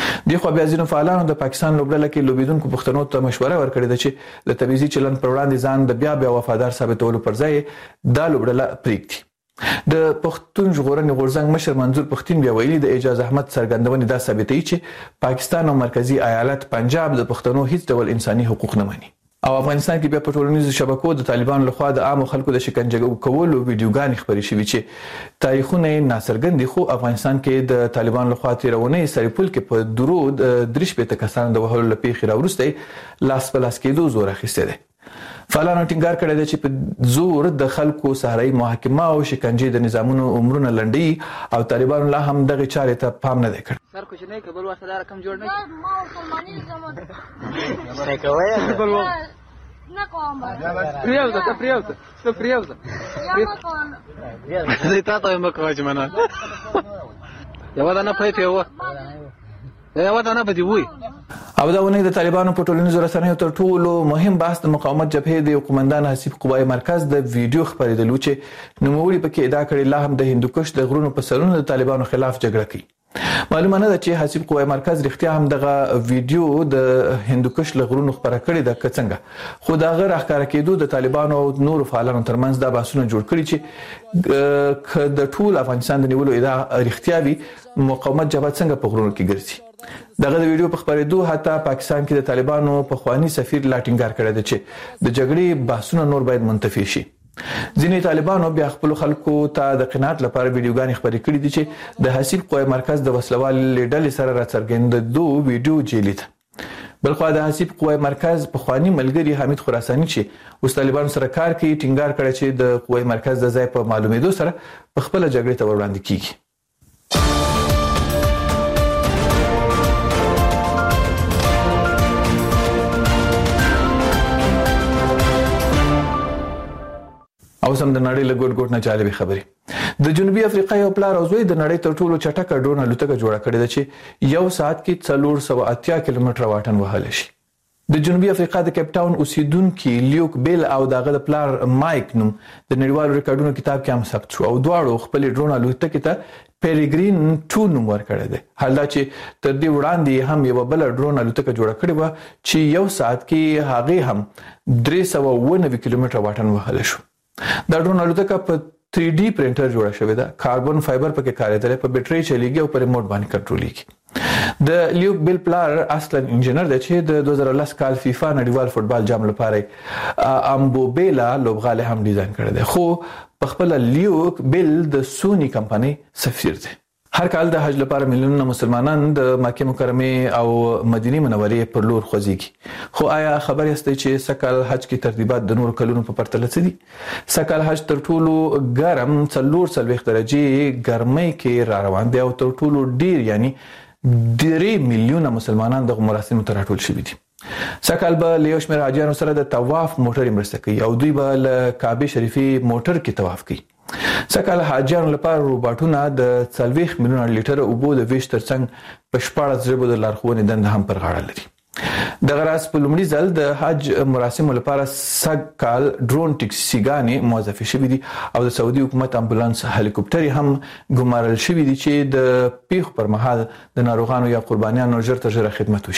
د خو بیا ځینو فعالانو د پاکستان لوبډله کې لوبیدونکو پښتنو ته مشوره ورکړې ده چې د تبعیضي چلن پر وړاندې ځان د بیا وفادار ثابتولو پر ځای دا لوبډله پریږدي. د پښتون ژغورنې غورځنګ مشر منظور پښتين بیا ویلي د اعجاز احمد څرګندونې دا ثابتوي چې پاکستان او مرکزی ایالت پنجاب د پښتنو هیڅ ډول انساني حقوق نه مني. او افغانستان کې بیا په ټولنیزو شبکو د طالبانو لخوا د عام خلکو د شکنجه کولو ویډیوګانې خبرې شوې چې تاریخونه ناڅرګند دي. خو افغانستان کې د طالبانو لخوا تیرونه سریپل کې په درود درش په تکسان د وهلو لپاره راورسته لاس په لاس کېدو زور اخیسته ده. فعالانو ټینګار کړی دی چې په زور د خلکو صحرایي محاکمه او شکنجه د نظامونو عمرونه لنډي او طالبانو لا هم دغه چارې ته پام نه دی کړی. سر کوچنی کبل وخت دا رقم جوړ نه ما مسلمانۍ زموږ څه کوي کبل وخت نه کوم پریوزه ته پریوزه یا ما کوم زه تاسو هم کوم چې منه یو دا نه پېته یو دا نه بدی وای. او دا ونه د طالبانو په ټولنیزو رسنیو تر ټولو مهم بحث د مقاومت جبهې د قومندان حسیب قوای مرکز د ویډیو خبرېدلو چې نوموړي پکې ادعا کړې لا هم د هندوکش د غرونو په سرونو د طالبانو خلاف جګړه کوي. معلومه نه ده چې حسیب قوای مرکز رښتیا هم دغه ویډیو د هندوکش له غرونو خبره کړې ده څنګه. خو دا غیر ښکار کېدو د طالبانو او نورو فعالانو ترمنځ دا بحثونه جوړ کړي چې د ټول افغانستان د نیولو ادعا رښتیا وي مقاومت جبهه څنګه په غرونو کې ګرځي. دغه د ویډیو په خبرېدو حتی پاکستان کې د طالبانو په خواني سفیر لا ټینګار کړی دی چې د جګړې بحثونه نور باید منتفي شي. ځینې طالبانو بیا خپل خلکو ته د قناعت لپاره ویډیوګانې خبرې کړې دي چې د حسیب قوای مرکز د وسلوال لیډل سره راڅرګندېدو ویډیو جیلی ده. بلخو د حسیب قوای مرکز په خواني ملګری حمید خراساني چې اوس طالبانو سره کار کوي ټینګار کړی چې د قوای مرکز د ځای په معلومېدو سره په خپل جګړې ته وړاندې کیږي. او سم د نړۍ له ګوټ ګوټ نه جالبې خبرې. د جنوبي افریقا یو پلار او زوی د نړۍ تر ټولو چټکه ډرون الوتکه جوړه کړې ده چې یو ساعت کې 480 کیلومتره واټن وهلی شي. د جنوبي افریقا د کیپ ټاون اوسیدونکو لیوک بیل او دغه د پلار مایک نوم د نړیوالو ریکارډونو کتاب کې هم ثبت شو او دواړو خپل ډرون الوتکې ته پیریګرین 2 نوم ورکړی دی. حال دا چې تر دې وړاندې هم یو بل ډرون الوتکه جوړه کړې و چې یو ساعت کې هغه هم 390 کیلومتره واټن وهلی شو. دا ډرون الوتکه په 3D پرینټر جوړه شوې ده. کاربن فایبر پکې کارېدل، په بیټرۍ چلیږي او په ریموټ باندې کنټرولېږي. د لیوک بیل پلار اصلا انجینر دی چې د 2010 کال فیفا نړیوال فوتبال جام لپاره امبوبیلا لوبغالی هم ډیزاین کړی دی. خو په خپل لیوک بیل د سونی کمپنۍ سفیر دی. هر کال د حج لپاره میلیونونه مسلمانان د مکه مکرمه او مدینه منورې پر لور خوځيږي. خو آیا خبر یاستئ چې سکل حج کې ترتیبات د نور کلونو په پرتله څه دي؟ سکل حج تر ټولو ګرم 440 درجه ګرمۍ کې را روان دی او تر ټولو ډیر یعنی 3 میلیونه مسلمانان د مراسمو ته راټول شوي دي. سکل به له یو شمېر حاجیانو سره د طواف موټر مرسته کوي او دوی به له کعبه شریفي موټر کې طواف کوي. سکل حاجیانو لپاره روباټونه د 40 میلیونه لیټر اوبو د ویش ترڅنګ په 14 ژبو د لارښوونې دنده هم پر غاړه لري. دغه راز په لومړي ځل د حج مراسمو لپاره سکل ډرون ټکسیګانې موظفې شوې دي او د سعودي حکومت امبولانس هلیکوپټر هم ګمارل شوي دي چې د پیښو پر مهال د ناروغانو یا قربانیانو ژر تر ژره خدمت وشي.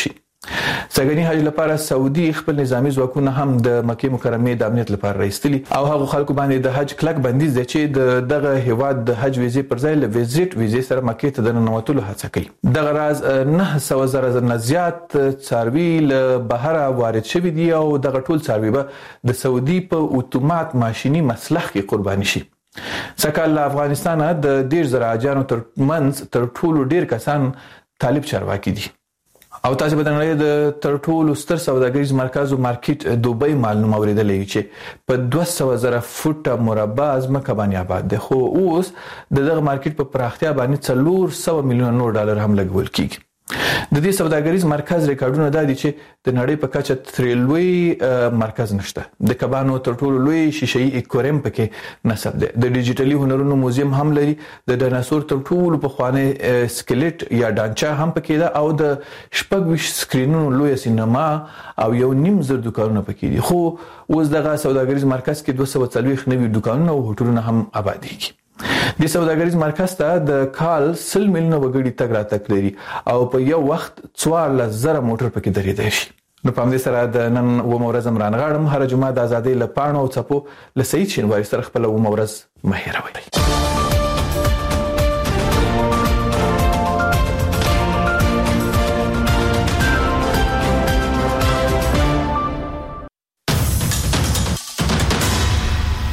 سګنی حج لپاره سعودي خپل نظامی ځواکونه هم د مکه مکرمه د امنیت لپاره راستلي او هغه خلکو باندې د حج کلک بندیز دی چې دغه هیواد د حج ویزې پر ځای له ویزټ ویزې سره مکه ته د ننوتلو هڅه کوي. دغه راز 900,000 نه زیات څاروي له بهره وارد شوي دي او دغه ټول څاروي به د سعودي په اتومات ماشيني مسلخ کې قرباني شي. سکهال افغانستان د 10,000 حاجیانو ترمنځ تر ټولو ډیر کسان طالب چارواکي دي. او تاسو به د نړۍ د تر ټولو ستر سوداګریز مرکز او مارکیټ دوبۍ معلومه اوریدلې چې په 200,000 فوټه مربع ځمکه باندې آباد ده، خو اوس دغه مارکیټ په پراختیا باندې 400 میلیون ډالر هم لګول کیږي. د دې سوداګریز مرکز ریکارډونه دا دي چې د نړۍ په کچه تر لوی مرکز نشته. د کبانو تر ټولو لوی شیشه‌ای اکواریم پکې نصب ده. د ډیجیټلي هنرونو موزیم هم لري. د ډایناسور تر ټولو پخوانی سکلیټ یا ډانچا هم پکې ده او د 26 سکرینونو لوی سینما او 1.5 دکانونه پکې دي. خو اوس دغه سوداګریز مرکز کې 240 نوي دکانونه او هوټلونه هم آبادېږي. د سوداګریز مرکز ته د کال 100 میلیونه وګړي تګ راتګ لري او په یو وخت 14,000 موټر پکې درېدای شي. نو په همدې سره د نن ورځ رانغاړم هر جمعه د ازادۍ لپاره او څپو له سعید شینواری سره خپل ورځ مهیروي.